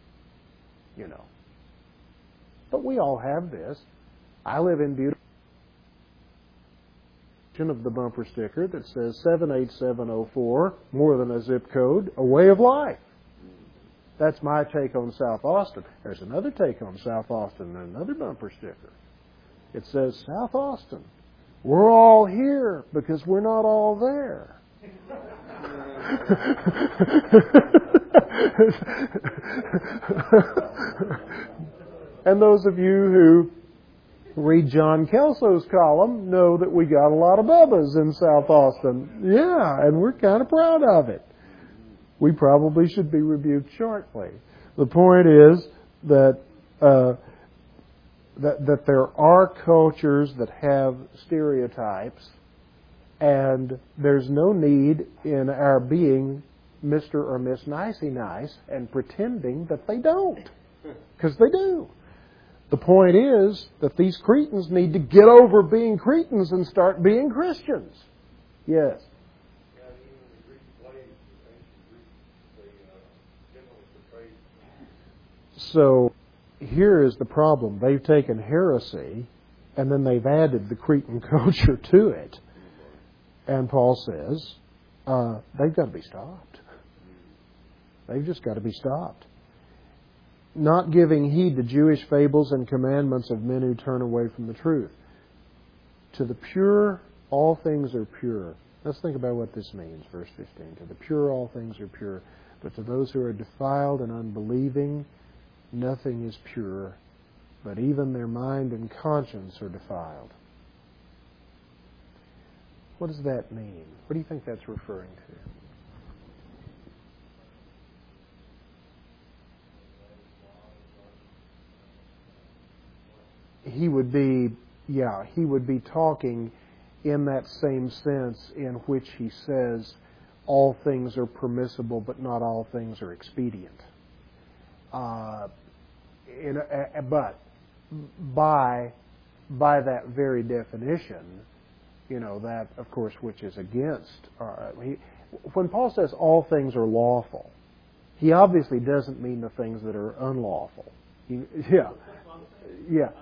But we all have this. I live in beautiful of the bumper sticker that says 78704, more than a zip code, a way of life. That's my take on South Austin. There's another take on South Austin and another bumper sticker. It says, South Austin, we're all here because we're not all there. And those of you who read John Kelso's column know that we got a lot of Bubbas in South Austin. Yeah, and we're kind of proud of it. We probably should be rebuked shortly. The point is that that there are cultures that have stereotypes, and there's no need in our being Mr. or Miss Nicey Nice and pretending that they don't, because they do. The point is that these Cretans need to get over being Cretans and start being Christians. Yes.
Yeah, even the Greek plays, the ancient Greeks, they generally portrayed.
So here is the problem. They've taken heresy and then they've added the Cretan culture to it. And Paul says they've got to be stopped. They've just got to be stopped. Not giving heed to Jewish fables and commandments of men who turn away from the truth. To the pure, all things are pure. Let's think about what this means, verse 15. To the pure, all things are pure. But to those who are defiled and unbelieving, nothing is pure, but even their mind and conscience are defiled. What does that mean? What do you think that's referring to? He would be talking in that same sense in which he says all things are permissible, but not all things are expedient. But by that very definition, that, of course, which is against. When Paul says all things are lawful, he obviously doesn't mean the things that are unlawful. Yeah.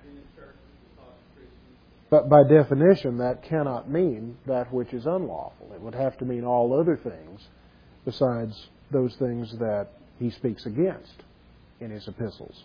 But by definition, that cannot mean that which is unlawful. It would have to mean all other things besides those things that he speaks against in his epistles.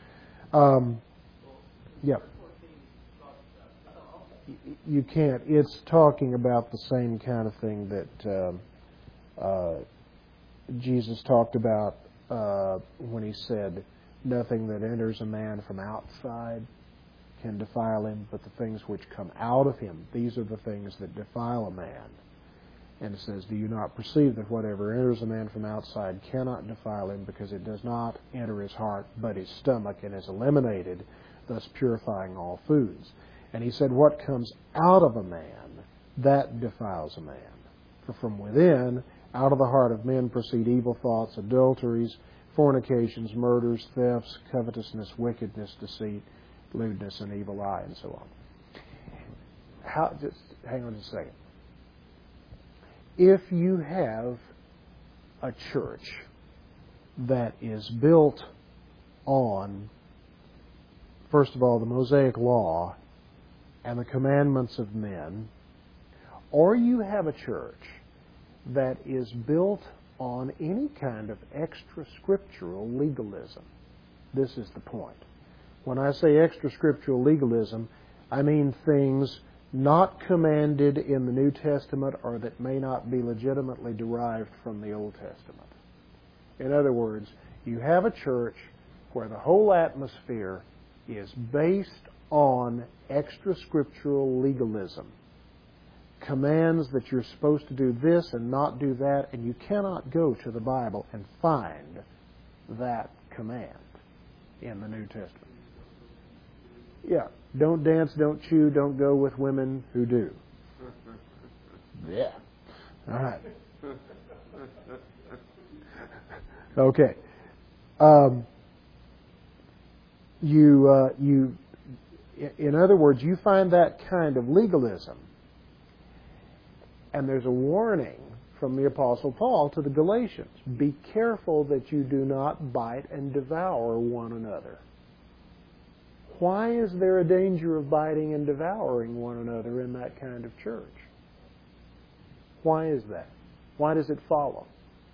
You can't. It's talking about the same kind of thing that Jesus talked about when he said, nothing that enters a man from outside can defile him, but the things which come out of him, these are the things that defile a man. And it says, do you not perceive that whatever enters a man from outside cannot defile him, because it does not enter his heart, but his stomach, and is eliminated, thus purifying all foods. And he said, what comes out of a man, that defiles a man. For from within, out of the heart of men proceed evil thoughts, adulteries, fornications, murders, thefts, covetousness, wickedness, deceit, lewdness, and evil eye, and so on. Just hang on just a second. If you have a church that is built on, first of all, the Mosaic Law and the commandments of men, or you have a church that is built on any kind of extra-scriptural legalism, this is the point. When I say extra-scriptural legalism, I mean things not commanded in the New Testament or that may not be legitimately derived from the Old Testament. In other words, you have a church where the whole atmosphere is based on extra-scriptural legalism. Commands that you're supposed to do this and not do that, and you cannot go to the Bible and find that command in the New Testament. Yeah. Don't dance, don't chew, don't go with women who do. Yeah. All right. Okay. In other words, you find that kind of legalism, and there's a warning from the Apostle Paul to the Galatians. Be careful that you do not bite and devour one another. Why is there a danger of biting and devouring one another in that kind of church? Why is that? Why does it follow?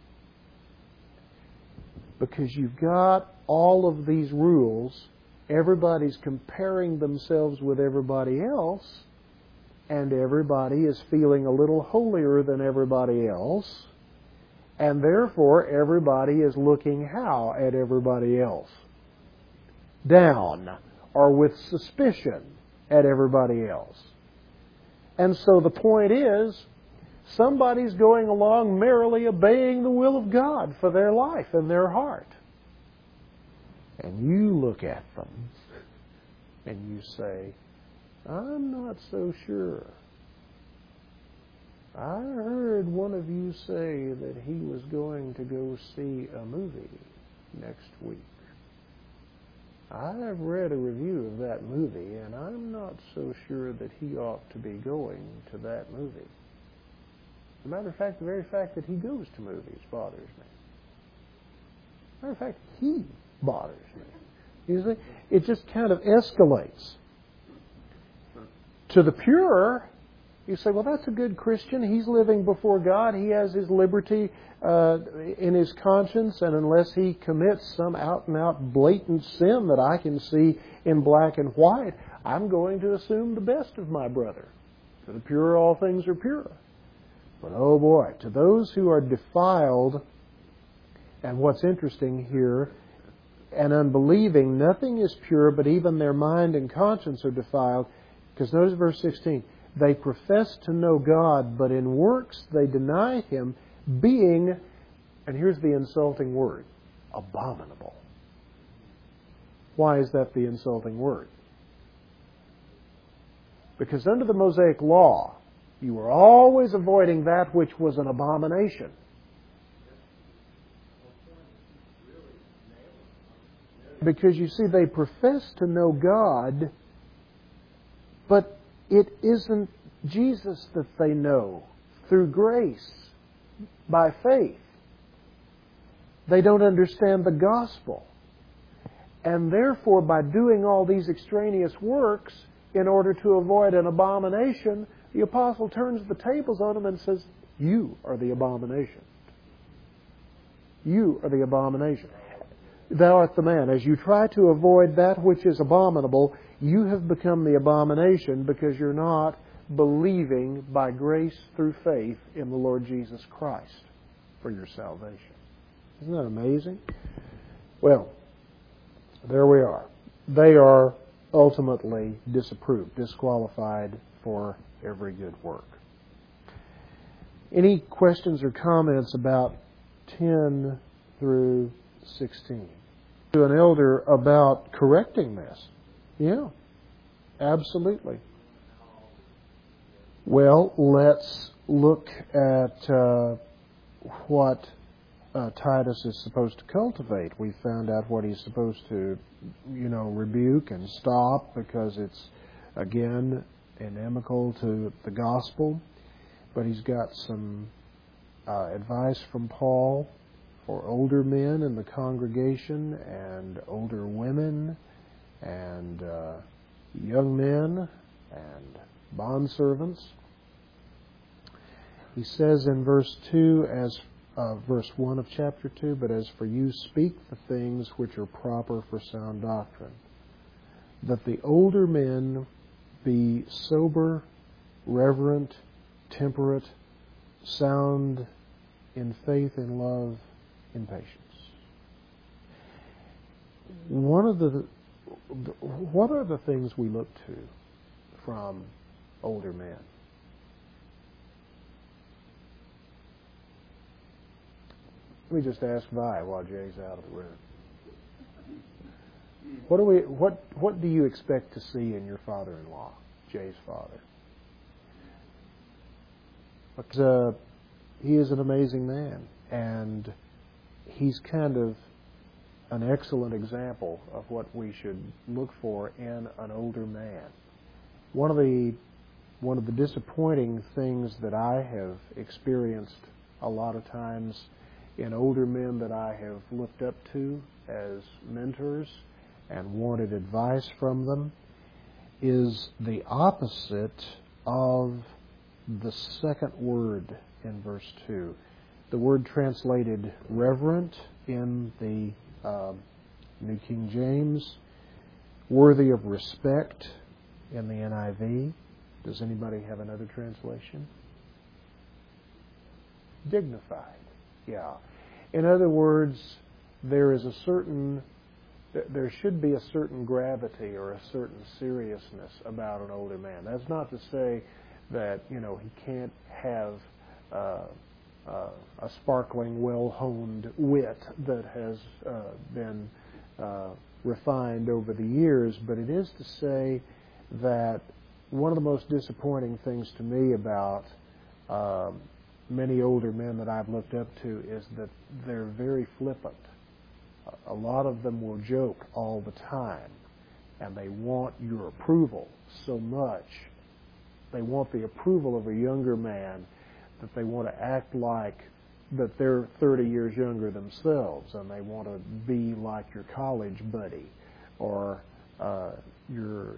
Because you've got all of these rules, everybody's comparing themselves with everybody else, and everybody is feeling a little holier than everybody else, and therefore everybody is looking how at everybody else? Down, or with suspicion at everybody else. And so the point is, somebody's going along merrily obeying the will of God for their life and their heart. And you look at them and you say, I'm not so sure. I heard one of you say that he was going to go see a movie next week. I've read a review of that movie, and I'm not so sure that he ought to be going to that movie. As a matter of fact, the very fact that he goes to movies bothers me. As a matter of fact, he bothers me. You see? It just kind of escalates. To the pure, you say, well, that's a good Christian. He's living before God. He has his liberty in his conscience, and unless he commits some out-and-out blatant sin that I can see in black and white, I'm going to assume the best of my brother. To the pure, all things are pure. But oh boy, to those who are defiled, and what's interesting here, and unbelieving, nothing is pure, but even their mind and conscience are defiled. Because notice verse 16, they profess to know God, but in works they deny Him, being, and here's the insulting word, abominable. Why is that the insulting word? Because under the Mosaic law, you were always avoiding that which was an abomination. Because you see, they profess to know God, but it isn't Jesus that they know through grace, by faith. They don't understand the gospel. And therefore, by doing all these extraneous works in order to avoid an abomination, the apostle turns the tables on them and says, you are the abomination. You are the abomination. Thou art the man. As you try to avoid that which is abominable, you have become the abomination because you're not believing by grace through faith in the Lord Jesus Christ for your salvation. Isn't that amazing? Well, there we are. They are ultimately disapproved, disqualified for every good work. Any questions or comments about 10 through 16? To an elder about correcting this. Yeah, absolutely. Well, let's look at what Titus is supposed to cultivate. We found out what he's supposed to, rebuke and stop because it's, again, inimical to the gospel. But he's got some advice from Paul for older men in the congregation and older women and young men and bondservants. He says in verse 2, verse 1 of chapter 2, but as for you, speak the things which are proper for sound doctrine, that the older men be sober, reverent, temperate, sound in faith, in love, in patience. What are the things we look to from older men? Let me just ask Vi while Jay's out of the room. What do you expect to see in your father-in-law, Jay's father? Because he is an amazing man, and he's kind of an excellent example of what we should look for in an older man. One of the disappointing things that I have experienced a lot of times in older men that I have looked up to as mentors and wanted advice from them is the opposite of the second word in verse 2. The word translated reverent in the New King James, worthy of respect in the NIV. Does anybody have another translation? Dignified. Yeah. In other words, there should be a certain gravity or a certain seriousness about an older man. That's not to say that, he can't have a sparkling, well-honed wit that has been refined over the years, but it is to say that one of the most disappointing things to me about many older men that I've looked up to is that they're very flippant. A lot of them will joke all the time, and they want your approval so much. They want the approval of a younger man that they want to act like that they're 30 years younger themselves, and they want to be like your college buddy or your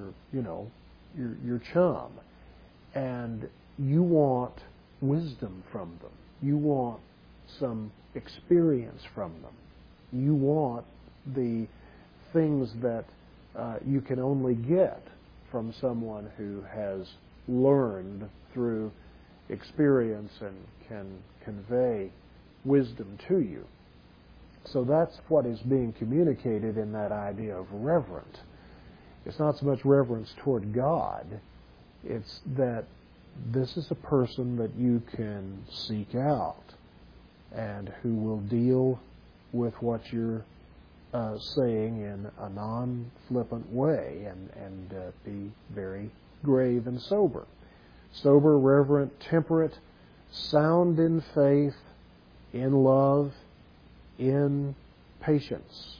chum. And you want wisdom from them. You want some experience from them. You want the things that you can only get from someone who has learned through experience and can convey wisdom to you. So that's what is being communicated in that idea of reverent. It's not so much reverence toward God. It's that this is a person that you can seek out and who will deal with what you're saying in a non-flippant way and be very grave and sober. Sober, reverent, temperate, sound in faith, in love, in patience.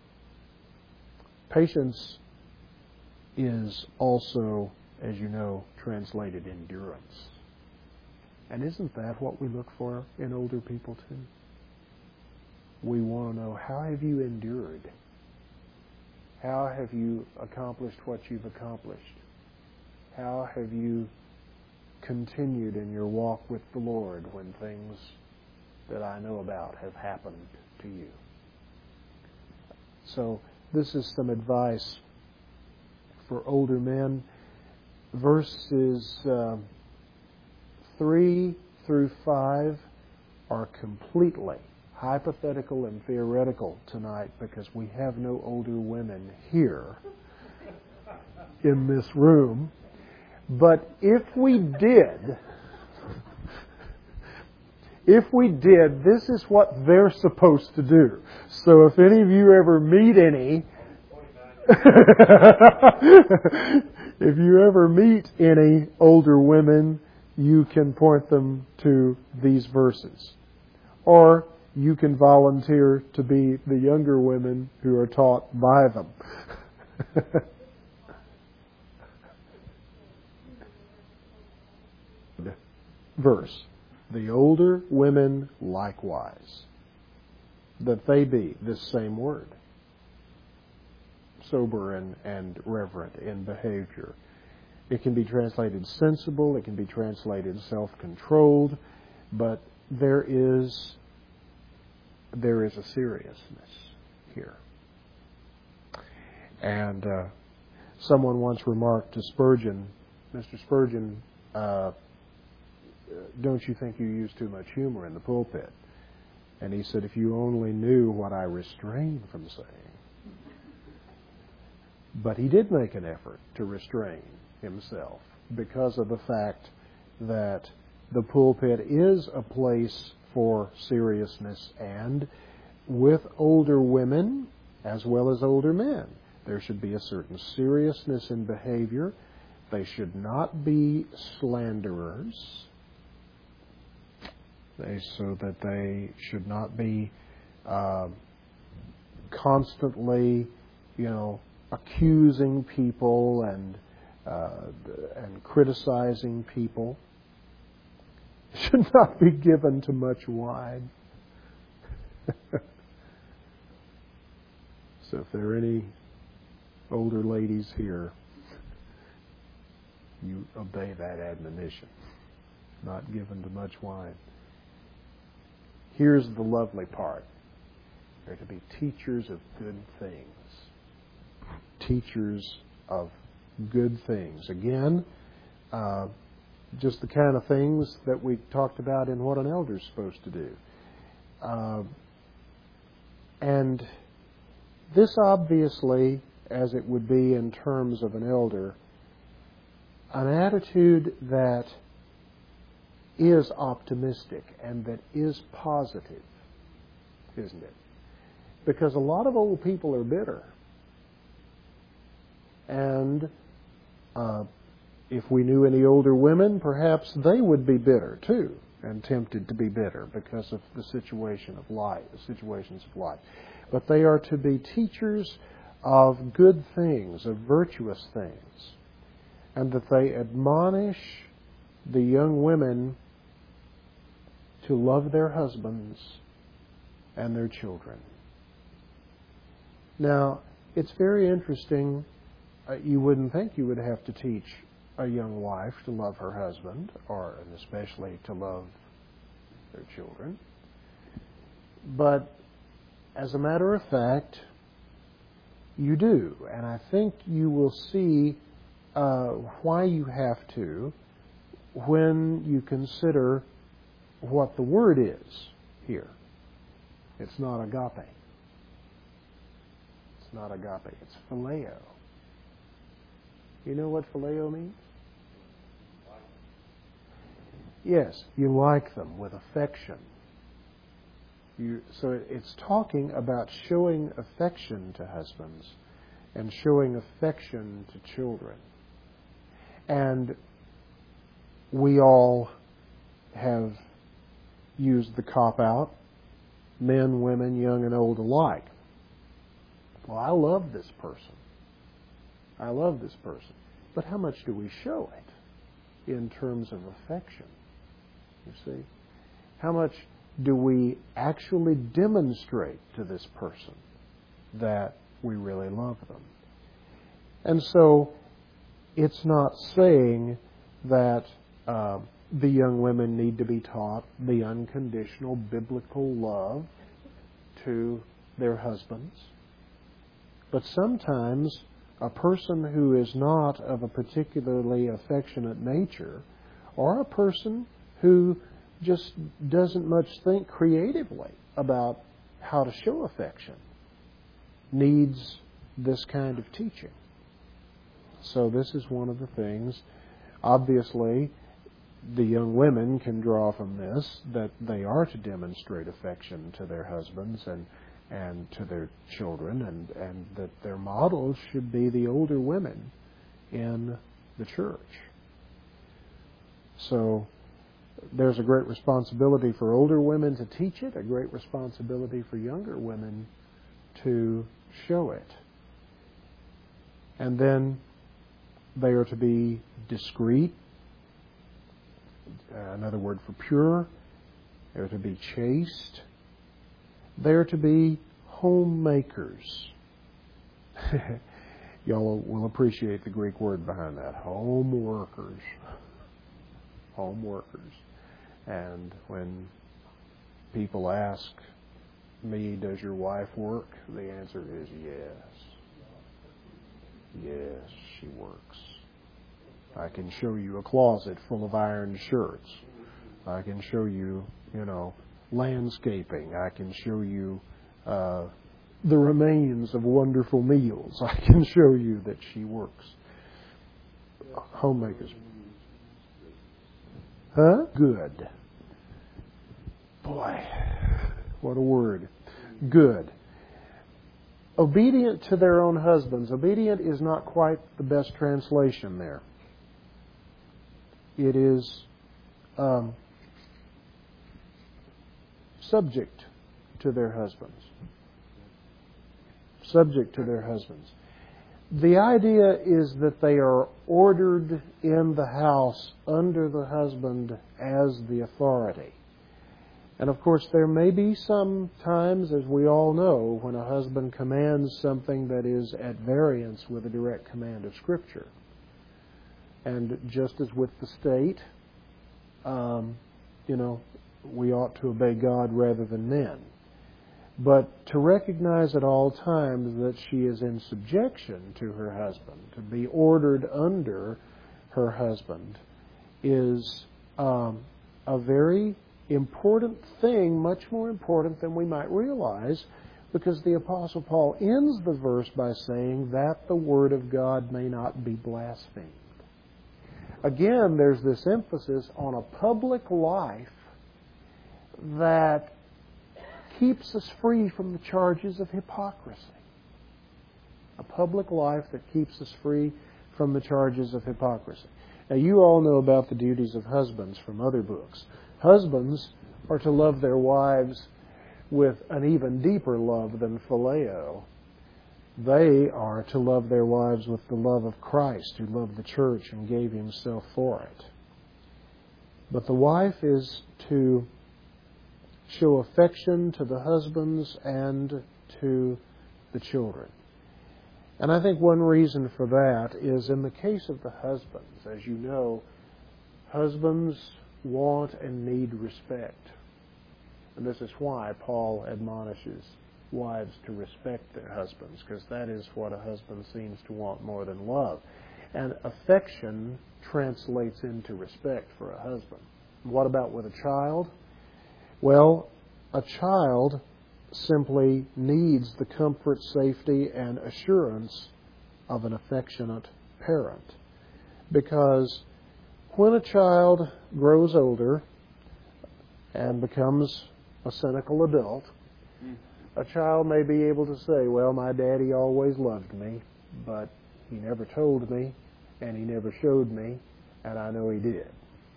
Patience is also, as you know, translated endurance. And isn't that what we look for in older people too? We want to know, how have you endured? How have you accomplished what you've accomplished? How have you continued in your walk with the Lord when things that I know about have happened to you? So this is some advice for older men. Verses 3 through 5 are completely hypothetical and theoretical tonight because we have no older women here in this room. But if we did, this is what they're supposed to do. So if any of you ever meet any, if you ever meet any older women, you can point them to these verses. Or you can volunteer to be the younger women who are taught by them. Verse. The older women likewise, that they be this same word, sober and reverent in behavior. It can be translated sensible, it can be translated self-controlled, but there is a seriousness here. And someone once remarked to Spurgeon, Mr. Spurgeon, don't you think you use too much humor in the pulpit? And he said, if you only knew what I restrain from saying. But he did make an effort to restrain himself because of the fact that the pulpit is a place for seriousness, and with older women as well as older men. There should be a certain seriousness in behavior. They should not be slanderers, so that they should not be constantly, accusing people and criticizing people. Should not be given to much wine. So if there are any older ladies here, you obey that admonition. Not given to much wine. Here's the lovely part. They're to be teachers of good things. Teachers of good things. Again, just the kind of things that we talked about in what an elder's supposed to do. And this obviously, as it would be in terms of an elder, an attitude that is optimistic and that is positive, isn't it? Because a lot of old people are bitter. And if we knew any older women, perhaps they would be bitter too, and tempted to be bitter because of the situations of life. But they are to be teachers of good things, of virtuous things, and that they admonish the young women to love their husbands and their children. Now, it's very interesting. You wouldn't think you would have to teach a young wife to love her husband, and especially to love their children. But as a matter of fact, you do. And I think you will see why you have to when you consider what the word is here. It's not agape. It's not agape. It's phileo. You know what phileo means? Yes, you like them with affection. So it's talking about showing affection to husbands and showing affection to children. And we all have used the cop-out, men, women, young and old alike. Well, I love this person. I love this person. But how much do we show it in terms of affection? You see? How much do we actually demonstrate to this person that we really love them? And so it's not saying that the young women need to be taught the unconditional biblical love to their husbands. But sometimes a person who is not of a particularly affectionate nature, or a person who just doesn't much think creatively about how to show affection, needs this kind of teaching. So this is one of the things. Obviously, the young women can draw from this that they are to demonstrate affection to their husbands and to their children, and that their models should be the older women in the church. So there's a great responsibility for older women to teach it, a great responsibility for younger women to show it. And then they are to be discreet, another word for pure. They are to be chaste. They are to be homemakers. Y'all will appreciate the Greek word behind that. Home workers. Home workers. And when people ask me, does your wife work? The answer is yes. Yes, she works. I can show you a closet full of iron shirts. I can show you, landscaping. I can show you the remains of wonderful meals. I can show you that she works. Homemakers. Huh? Good. Boy, what a word. Good. Obedient to their own husbands. Obedient is not quite the best translation there. It is subject to their husbands. Subject to their husbands. The idea is that they are ordered in the house under the husband as the authority. And of course, there may be some times, as we all know, when a husband commands something that is at variance with a direct command of Scripture. And just as with the state, we ought to obey God rather than men. But to recognize at all times that she is in subjection to her husband, to be ordered under her husband, is a very important thing, much more important than we might realize, because the Apostle Paul ends the verse by saying that the Word of God may not be blasphemed. Again, there's this emphasis on a public life that keeps us free from the charges of hypocrisy. A public life that keeps us free from the charges of hypocrisy. Now, you all know about the duties of husbands from other books. Husbands are to love their wives with an even deeper love than phileo. They are to love their wives with the love of Christ, who loved the church and gave Himself for it. But the wife is to show affection to the husbands and to the children. And I think one reason for that is in the case of the husbands. As you know, husbands want and need respect. And this is why Paul admonishes wives to respect their husbands, because that is what a husband seems to want more than love. And affection translates into respect for a husband. What about with a child? Well, a child simply needs the comfort, safety, and assurance of an affectionate parent. Because when a child grows older and becomes a cynical adult, a child may be able to say, well, my daddy always loved me, but he never told me, and he never showed me, and I know he did.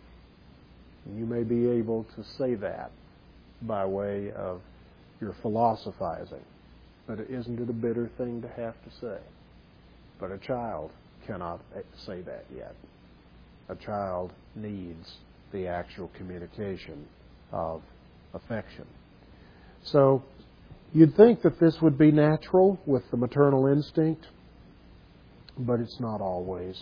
You may be able to say that by way of your philosophizing, but isn't it a bitter thing to have to say? But a child cannot say that yet. A child needs the actual communication of affection. So you'd think that this would be natural with the maternal instinct, but it's not always.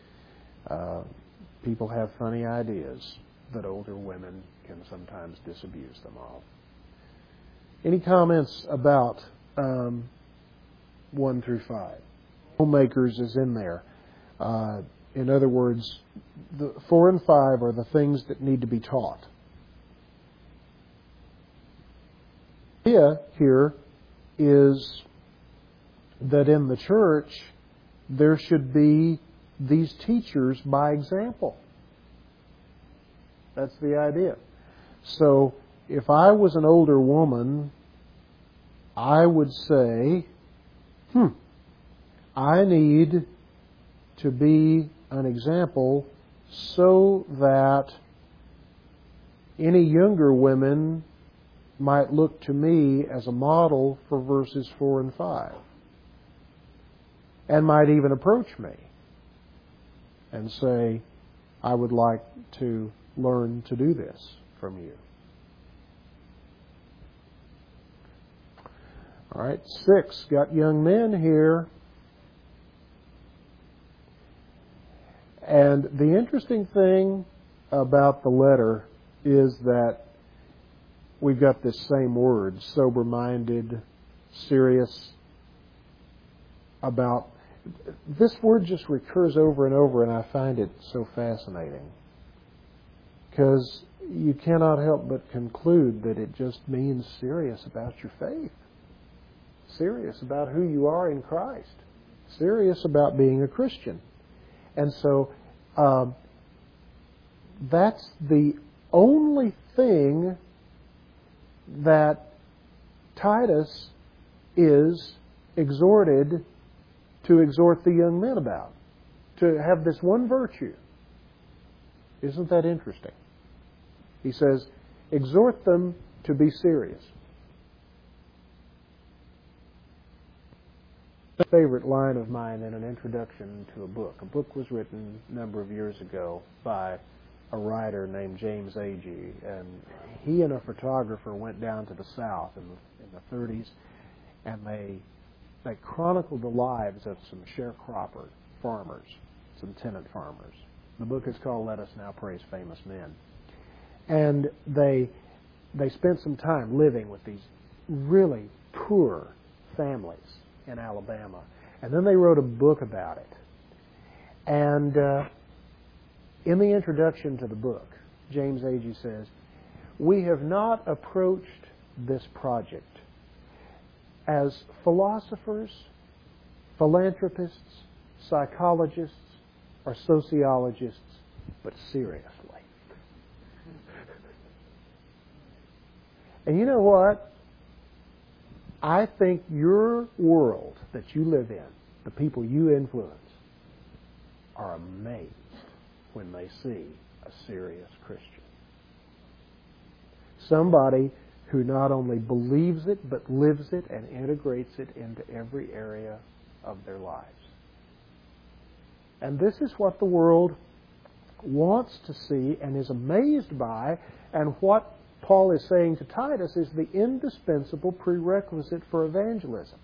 People have funny ideas that older women can sometimes disabuse them of. Any comments about 1 through 5? Homemakers is in there. In other words, the 4 and 5 are the things that need to be taught. The idea here is that in the church there should be these teachers by example. That's the idea. So if I was an older woman, I would say, I need to be an example so that any younger women might look to me as a model for verses 4 and 5. And might even approach me and say, I would like to learn to do this from you. All right, 6, got young men here. And the interesting thing about the letter is that we've got this same word, sober-minded, serious, about. This word just recurs over and over, and I find it so fascinating. Because you cannot help but conclude that it just means serious about your faith. Serious about who you are in Christ. Serious about being a Christian. And so that's the only thing that Titus is exhorted to exhort the young men about, to have this one virtue. Isn't that interesting? He says, exhort them to be serious. A favorite line of mine in an introduction to a book. A book was written a number of years ago by a writer named James Agee, and he and a photographer went down to the South in the 30s, and they chronicled the lives of some sharecropper farmers, some tenant farmers. The book is called Let Us Now Praise Famous Men. And they spent some time living with these really poor families in Alabama. And then they wrote a book about it. And in the introduction to the book, James Agee says, we have not approached this project as philosophers, philanthropists, psychologists, or sociologists, but seriously. And you know what? I think your world that you live in, the people you influence, are amazed when they see a serious Christian. Somebody who not only believes it, but lives it and integrates it into every area of their lives. And this is what the world wants to see and is amazed by, and what Paul is saying to Titus is the indispensable prerequisite for evangelism.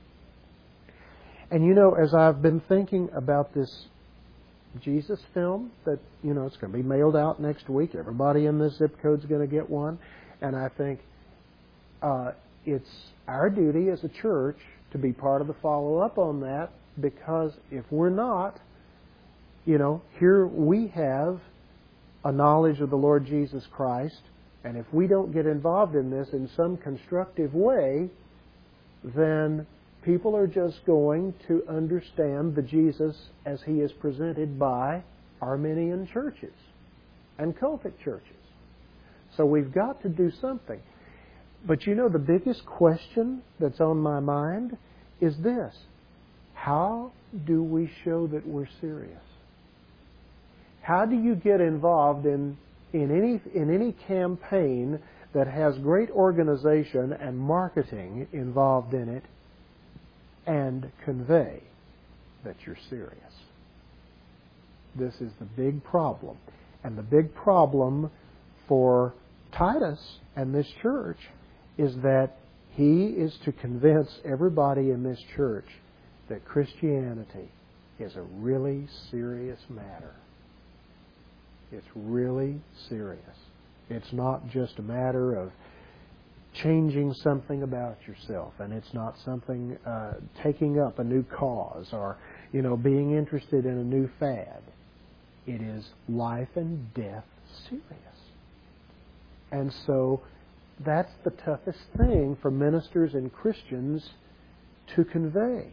And you know, as I've been thinking about this Jesus film that, you know, it's going to be mailed out next week. Everybody in this zip code is going to get one. And I think it's our duty as a church to be part of the follow-up on that, because if we're not, you know, here we have a knowledge of the Lord Jesus Christ, and if we don't get involved in this in some constructive way, then people are just going to understand the Jesus as He is presented by Arminian churches and cultic churches. So we've got to do something. But you know, the biggest question that's on my mind is this: how do we show that we're serious? How do you get involved in any campaign that has great organization and marketing involved in it and convey that you're serious? This is the big problem. And the big problem for Titus and this church is that he is to convince everybody in this church that Christianity is a really serious matter. It's really serious. It's not just a matter of changing something about yourself, and it's not something taking up a new cause or, you know, being interested in a new fad. It is life and death serious. And so that's the toughest thing for ministers and Christians to convey.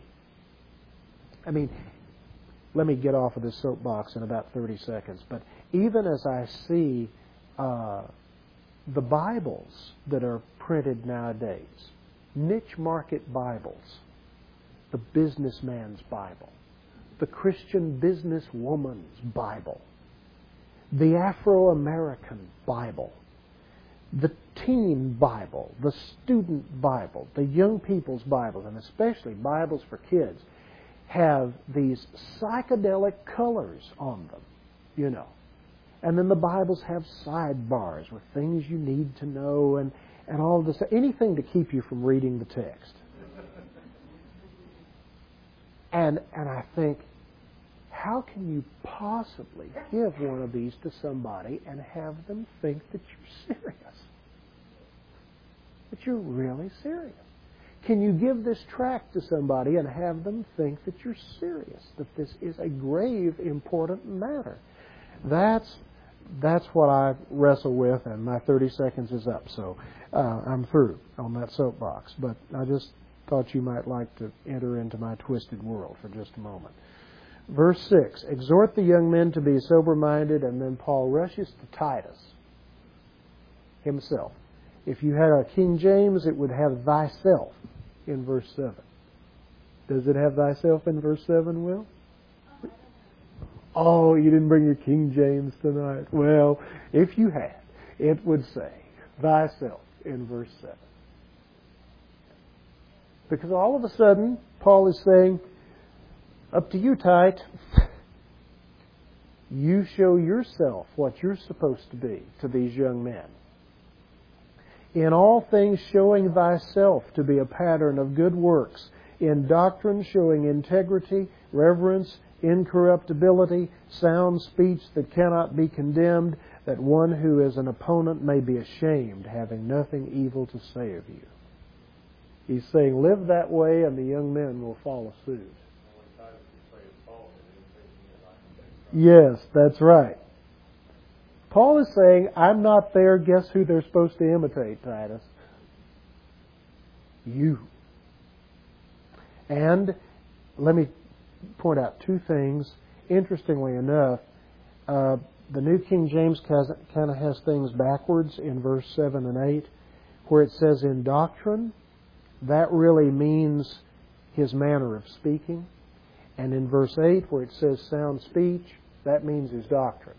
I mean, let me get off of this soapbox in about 30 seconds, but even as I see the Bibles that are printed nowadays, niche market Bibles, the businessman's Bible, the Christian businesswoman's Bible, the Afro-American Bible, the teen Bible, the student Bible, the young people's Bibles, and especially Bibles for kids, have these psychedelic colors on them, you know. And then the Bibles have sidebars with things you need to know and all this, anything to keep you from reading the text. And I think, how can you possibly give one of these to somebody and have them think that you're serious? That you're really serious? Can you give this tract to somebody and have them think that you're serious, that this is a grave, important matter? That's what I wrestle with, and my 30 seconds is up, so I'm through on that soapbox. But I just thought you might like to enter into my twisted world for just a moment. Verse 6, exhort the young men to be sober-minded, and then Paul rushes to Titus himself. If you had a King James, it would have thyself in verse 7. Does it have thyself in verse 7, Will? Oh, you didn't bring your King James tonight. Well, if you had, it would say thyself in verse 7. Because all of a sudden, Paul is saying, up to you, Tite. You show yourself what you're supposed to be to these young men. In all things showing thyself to be a pattern of good works, in doctrine showing integrity, reverence, incorruptibility, sound speech that cannot be condemned, that one who is an opponent may be ashamed, having nothing evil to say of you. He's saying, live that way and the young men will follow suit. Yes, that's right. Paul is saying, I'm not there. Guess who they're supposed to imitate, Titus? You. And let me point out two things. Interestingly enough, the New King James kind of has things backwards in verse 7 and 8, where it says in doctrine, that really means his manner of speaking. And in verse 8, where it says sound speech, that means his doctrine.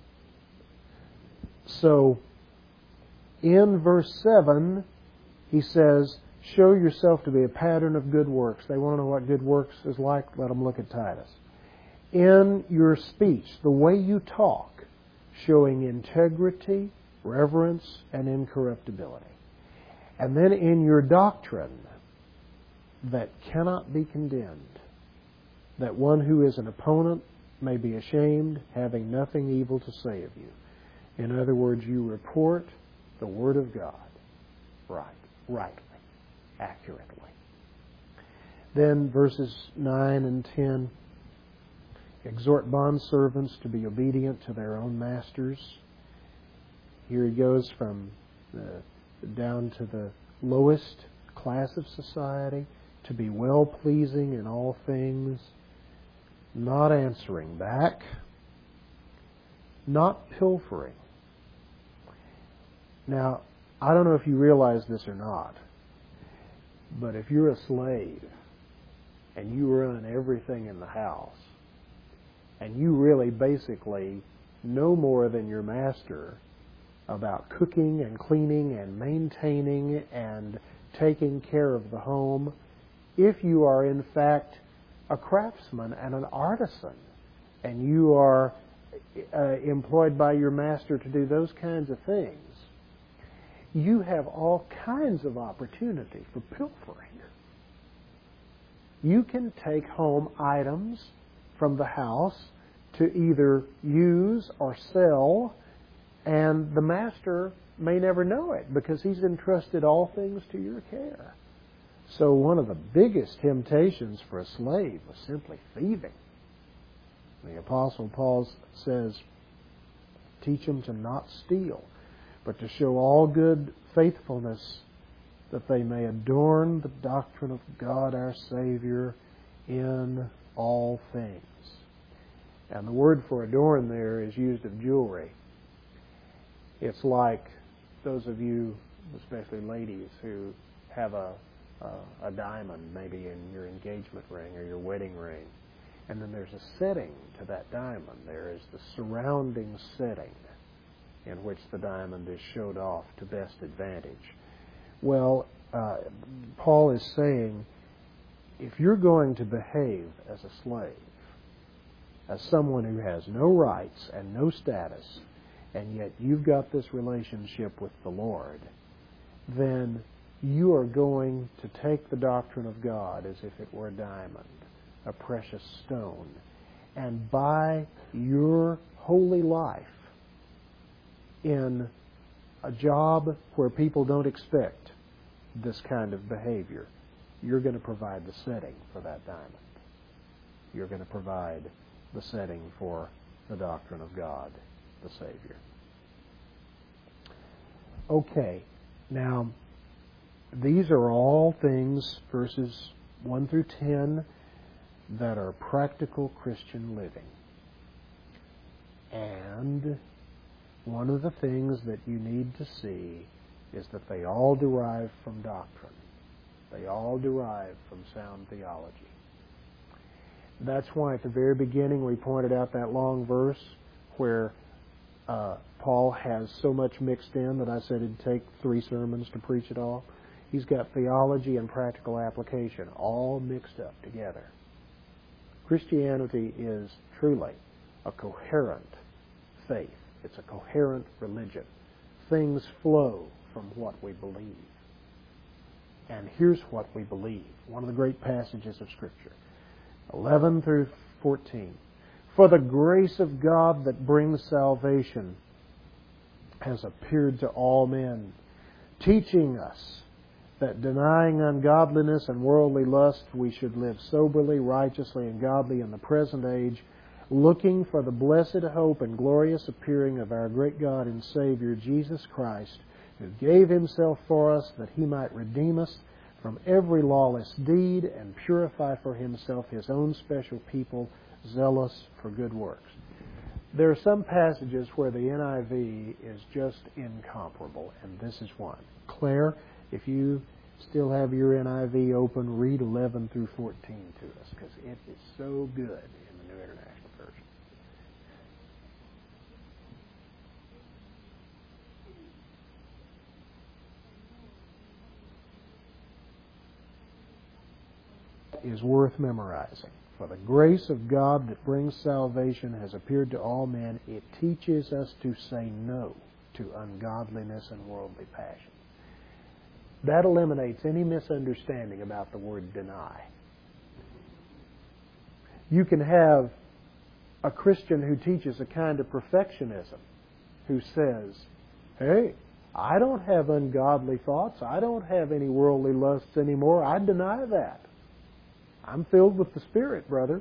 So, in verse 7, he says, show yourself to be a pattern of good works. They want to know what good works is like? Let them look at Titus. In your speech, the way you talk, showing integrity, reverence, and incorruptibility. And then in your doctrine, that cannot be condemned, that one who is an opponent may be ashamed, having nothing evil to say of you. In other words, you report the Word of God rightly, accurately. Then verses 9 and 10, exhort bondservants to be obedient to their own masters. Here he goes from down to the lowest class of society, to be well-pleasing in all things, not answering back, not pilfering. Now, I don't know if you realize this or not, but if you're a slave and you run everything in the house, and you really basically know more than your master about cooking and cleaning and maintaining and taking care of the home, if you are in fact a craftsman and an artisan, and you are employed by your master to do those kinds of things, you have all kinds of opportunity for pilfering. You can take home items from the house to either use or sell, and the master may never know it because he's entrusted all things to your care. So one of the biggest temptations for a slave was simply thieving. The Apostle Paul says, teach them to not steal, but to show all good faithfulness, that they may adorn the doctrine of God our Savior in all things. And the word for adorn there is used of jewelry. It's like those of you, especially ladies, who have a diamond maybe in your engagement ring or your wedding ring. And then there's a setting to that diamond. There is the surrounding setting in which the diamond is showed off to best advantage. Well, Paul is saying, if you're going to behave as a slave, as someone who has no rights and no status, and yet you've got this relationship with the Lord, then you are going to take the doctrine of God as if it were a diamond, a precious stone, and by your holy life in a job where people don't expect this kind of behavior, you're going to provide the setting for that diamond. You're going to provide the setting for the doctrine of God, the Savior. Okay, now these are all things, verses 1 through 10, that are practical Christian living. And one of the things that you need to see is that they all derive from doctrine. They all derive from sound theology. That's why at the very beginning we pointed out that long verse where Paul has so much mixed in that I said it'd take 3 sermons to preach it all. He's got theology and practical application all mixed up together. Christianity is truly a coherent faith. It's a coherent religion. Things flow from what we believe. And here's what we believe. One of the great passages of Scripture. 11 through 14. For the grace of God that brings salvation has appeared to all men, teaching us that denying ungodliness and worldly lust, we should live soberly, righteously, and godly in the present age, looking for the blessed hope and glorious appearing of our great God and Savior, Jesus Christ, who gave Himself for us that He might redeem us from every lawless deed and purify for Himself His own special people, zealous for good works. There are some passages where the NIV is just incomparable, and this is one. Claire, if you still have your NIV open, read 11 through 14 to us, because it is so good in the New International Version. Is worth memorizing. For the grace of God that brings salvation has appeared to all men. It teaches us to say no to ungodliness and worldly passion. That eliminates any misunderstanding about the word deny. You can have a Christian who teaches a kind of perfectionism, who says, hey, I don't have ungodly thoughts. I don't have any worldly lusts anymore. I deny that. I'm filled with the Spirit, brother.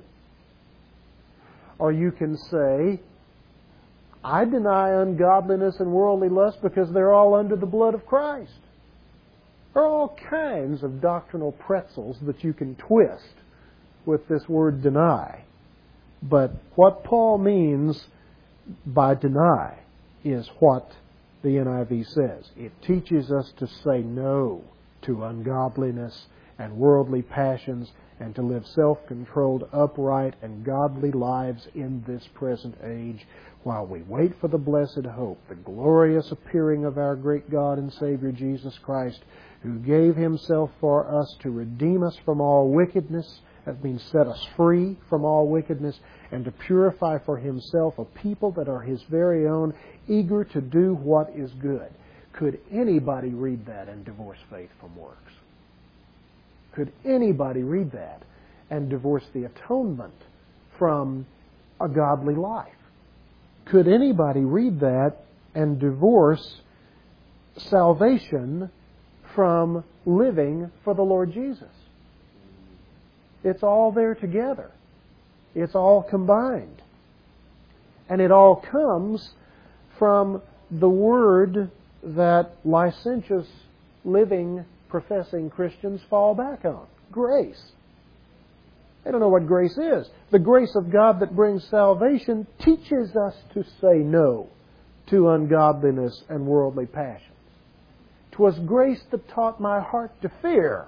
Or you can say, I deny ungodliness and worldly lust because they're all under the blood of Christ. There are all kinds of doctrinal pretzels that you can twist with this word deny. But what Paul means by deny is what the NIV says. It teaches us to say no to ungodliness and worldly passions and to live self-controlled, upright, and godly lives in this present age while we wait for the blessed hope, the glorious appearing of our great God and Savior Jesus Christ, who gave Himself for us to redeem us from all wickedness, that means set us free from all wickedness, and to purify for Himself a people that are His very own, eager to do what is good. Could anybody read that and divorce faith from works? Could anybody read that and divorce the atonement from a godly life? Could anybody read that and divorce salvation from living for the Lord Jesus? It's all there together. It's all combined. And it all comes from the word that licentious living professing Christians fall back on. Grace. They don't know what grace is. The grace of God that brings salvation teaches us to say no to ungodliness and worldly passions. 'Twas grace that taught my heart to fear.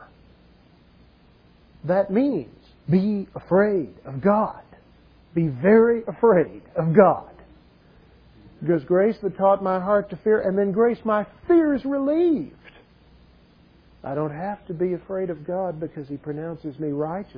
That means be afraid of God. Be very afraid of God. Because grace that taught my heart to fear, and then grace my fears relieved. I don't have to be afraid of God because He pronounces me righteous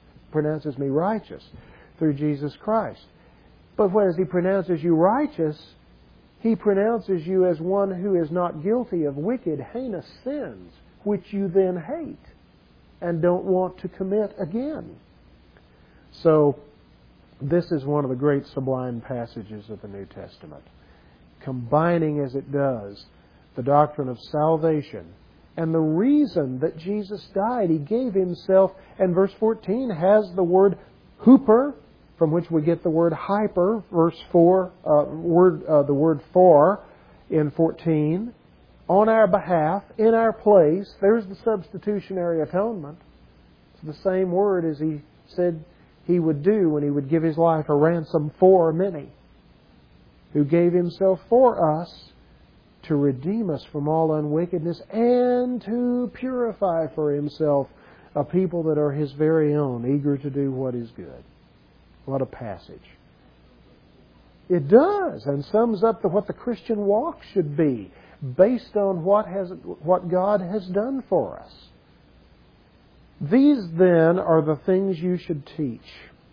through Jesus Christ. But whereas He pronounces you righteous, He pronounces you as one who is not guilty of wicked, heinous sins, which you then hate and don't want to commit again. So, this is one of the great sublime passages of the New Testament, combining as it does the doctrine of salvation and the reason that Jesus died. He gave Himself, and verse 14 has the word huper, from which we get the word hyper, verse 4, the word for in 14, on our behalf, in our place. There's the substitutionary atonement. It's the same word as He said He would do when He would give His life a ransom for many, who gave Himself for us to redeem us from all unwickedness, and to purify for Himself a people that are His very own, eager to do what is good. What a passage. It does, and sums up what the Christian walk should be, based on what God has done for us. These, then, are the things you should teach.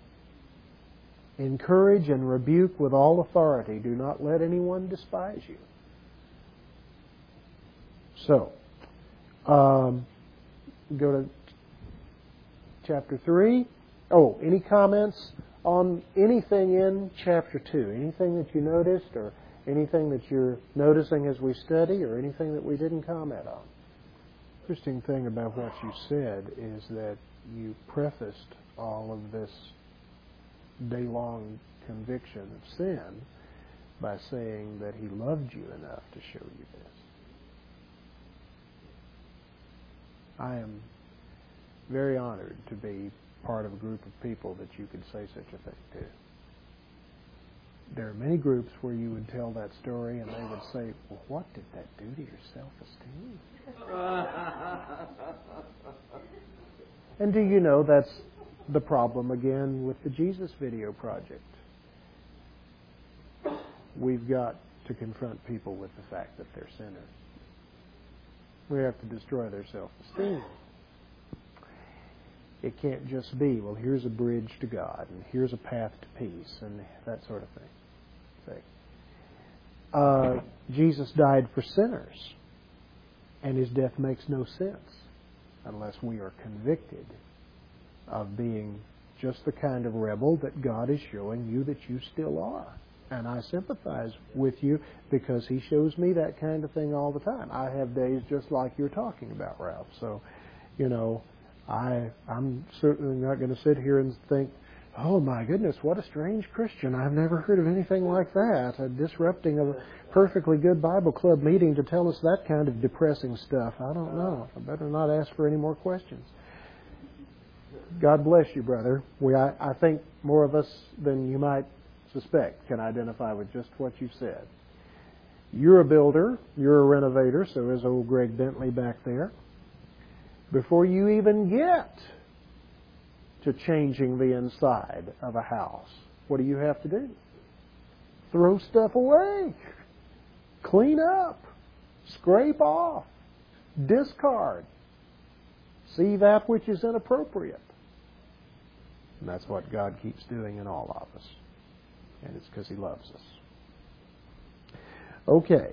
Encourage and rebuke with all authority. Do not let anyone despise you. So, go to chapter 3. Oh, any comments on anything in chapter 2? Anything that you noticed, or anything that you're noticing as we study, or anything that we didn't comment on? Interesting thing about what you said is that you prefaced all of this day-long conviction of sin by saying that He loved you enough to show you this. I am very honored to be part of a group of people that you could say such a thing to. There are many groups where you would tell that story and they would say, well, what did that do to your self-esteem? And do you know that's the problem again with the Jesus Video Project? We've got to confront people with the fact that they're sinners. We have to destroy their self-esteem. It can't just be, well, here's a bridge to God, and here's a path to peace, and that sort of thing. Jesus died for sinners, and His death makes no sense unless we are convicted of being just the kind of rebel that God is showing you that you still are. And I sympathize with you because He shows me that kind of thing all the time. I have days just like you're talking about, Ralph. So, I'm certainly not going to sit here and think, oh my goodness, what a strange Christian. I've never heard of anything like that. Disrupting a perfectly good Bible club meeting to tell us that kind of depressing stuff. I don't know. I better not ask for any more questions. God bless you, brother. I think more of us than you might suspect can identify with just what you said. You're a builder. You're a renovator. So is old Greg Bentley back there. Before you even get to changing the inside of a house, what do you have to do? Throw stuff away. Clean up. Scrape off. Discard. See that which is inappropriate. And that's what God keeps doing in all of us. And it's because He loves us. Okay.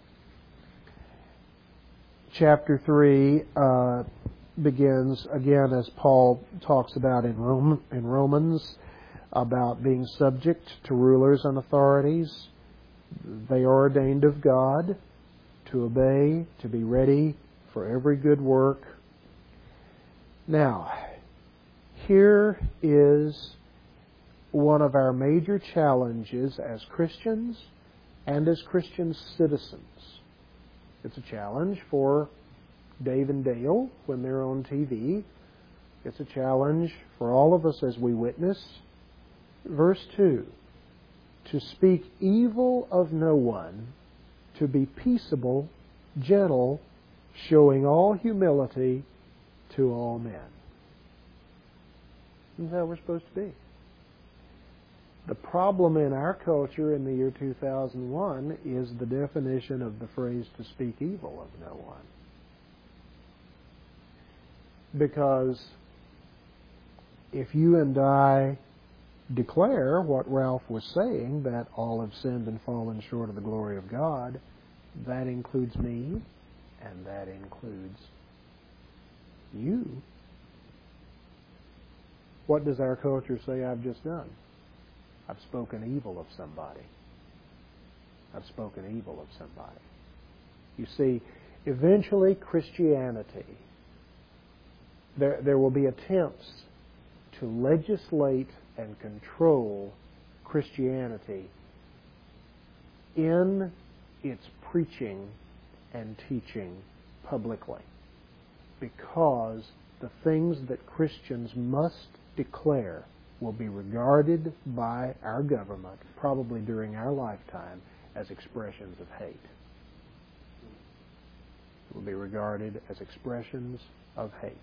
Chapter 3 begins, again, as Paul talks about in Romans, about being subject to rulers and authorities. They are ordained of God to obey, to be ready for every good work. Now, here is one of our major challenges as Christians and as Christian citizens. It's a challenge for Dave and Dale when they're on TV. It's a challenge for all of us as we witness. Verse 2, to speak evil of no one, to be peaceable, gentle, showing all humility to all men. That's how we're supposed to be. The problem in our culture in the year 2001 is the definition of the phrase to speak evil of no one. Because if you and I declare what Ralph was saying, that all have sinned and fallen short of the glory of God, that includes me, and that includes you. What does our culture say I've just done? I've spoken evil of somebody. I've spoken evil of somebody. You see, eventually Christianity, there will be attempts to legislate and control Christianity in its preaching and teaching publicly, because the things that Christians must declare will be regarded by our government, probably during our lifetime, as expressions of hate. will be regarded as expressions of hate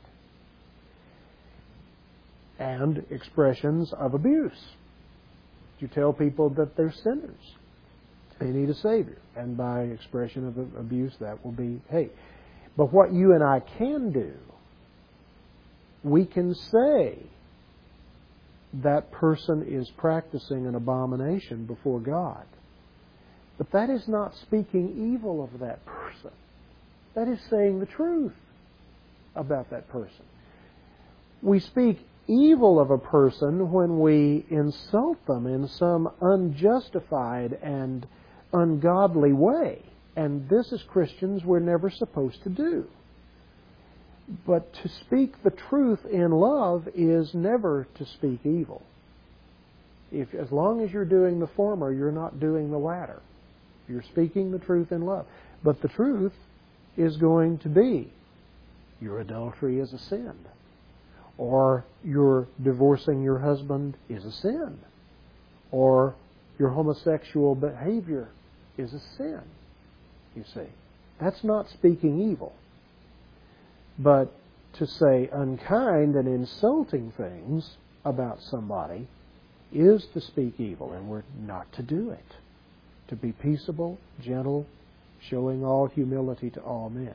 and expressions of abuse. You tell people that they're sinners. They need a Savior. And by expression of abuse, that will be hate. But what you and I can do, we can say that person is practicing an abomination before God. But that is not speaking evil of that person. That is saying the truth about that person. We speak evil of a person when we insult them in some unjustified and ungodly way. And this, as Christians, we're never supposed to do. But to speak the truth in love is never to speak evil. As long as you're doing the former, you're not doing the latter. You're speaking the truth in love. But the truth is going to be your adultery is a sin, or your divorcing your husband is a sin, or your homosexual behavior is a sin. You see, that's not speaking evil. But to say unkind and insulting things about somebody is to speak evil, and we're not to do it. To be peaceable, gentle, showing all humility to all men.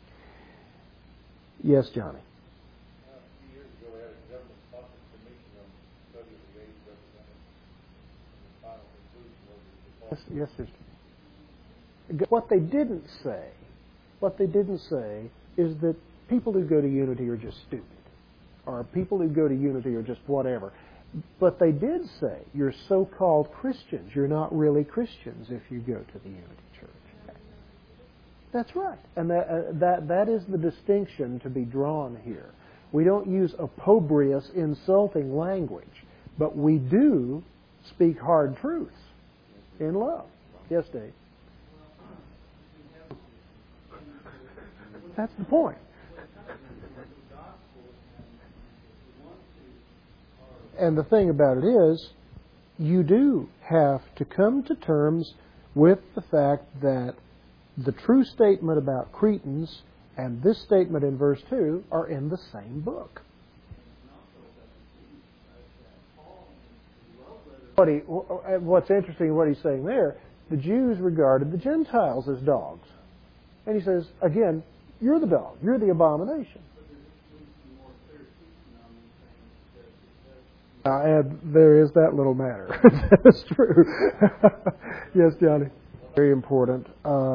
Yes, Johnny?
A few years ago, I had a government sponsored commission on study of the age represented. The final conclusion was
Yes, sister. What they didn't say is that people who go to Unity are just stupid, or people who go to Unity are just whatever. But they did say, you're so-called Christians. You're not really Christians if you go to the Unity Church. That's right. And that is the distinction to be drawn here. We don't use opprobrious, insulting language, but we do speak hard truths in love. Yes, Dave? That's the point. And the thing about it is, you do have to come to terms with the fact that the true statement about Cretans and this statement in verse 2 are in the same book. What's interesting, what he's saying there, the Jews regarded the Gentiles as dogs. And he says, again, you're the dog. You're the abomination. There is that little matter. That's true. Yes, Johnny. Very important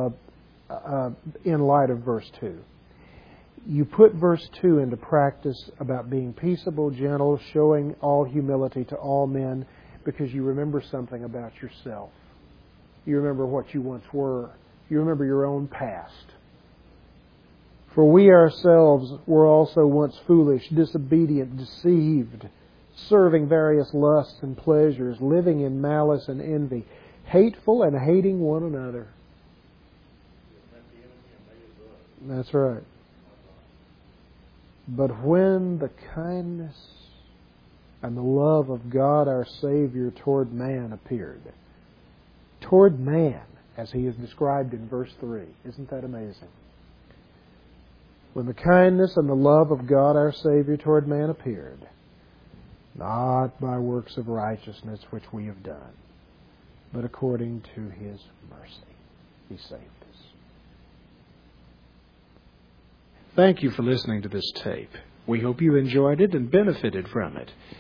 in light of verse 2. You put verse 2 into practice about being peaceable, gentle, showing all humility to all men, because you remember something about yourself. You remember what you once were. You remember your own past. For we ourselves were also once foolish, disobedient, deceived, serving various lusts and pleasures, living in malice and envy, hateful and hating one another. That's right. But when the kindness and the love of God our Savior toward man appeared, toward man, as he is described in verse 3, isn't that amazing? When the kindness and the love of God our Savior toward man appeared, not by works of righteousness which we have done, but according to His mercy, He saved us. Thank you for listening to this tape. We hope you enjoyed it and benefited from it.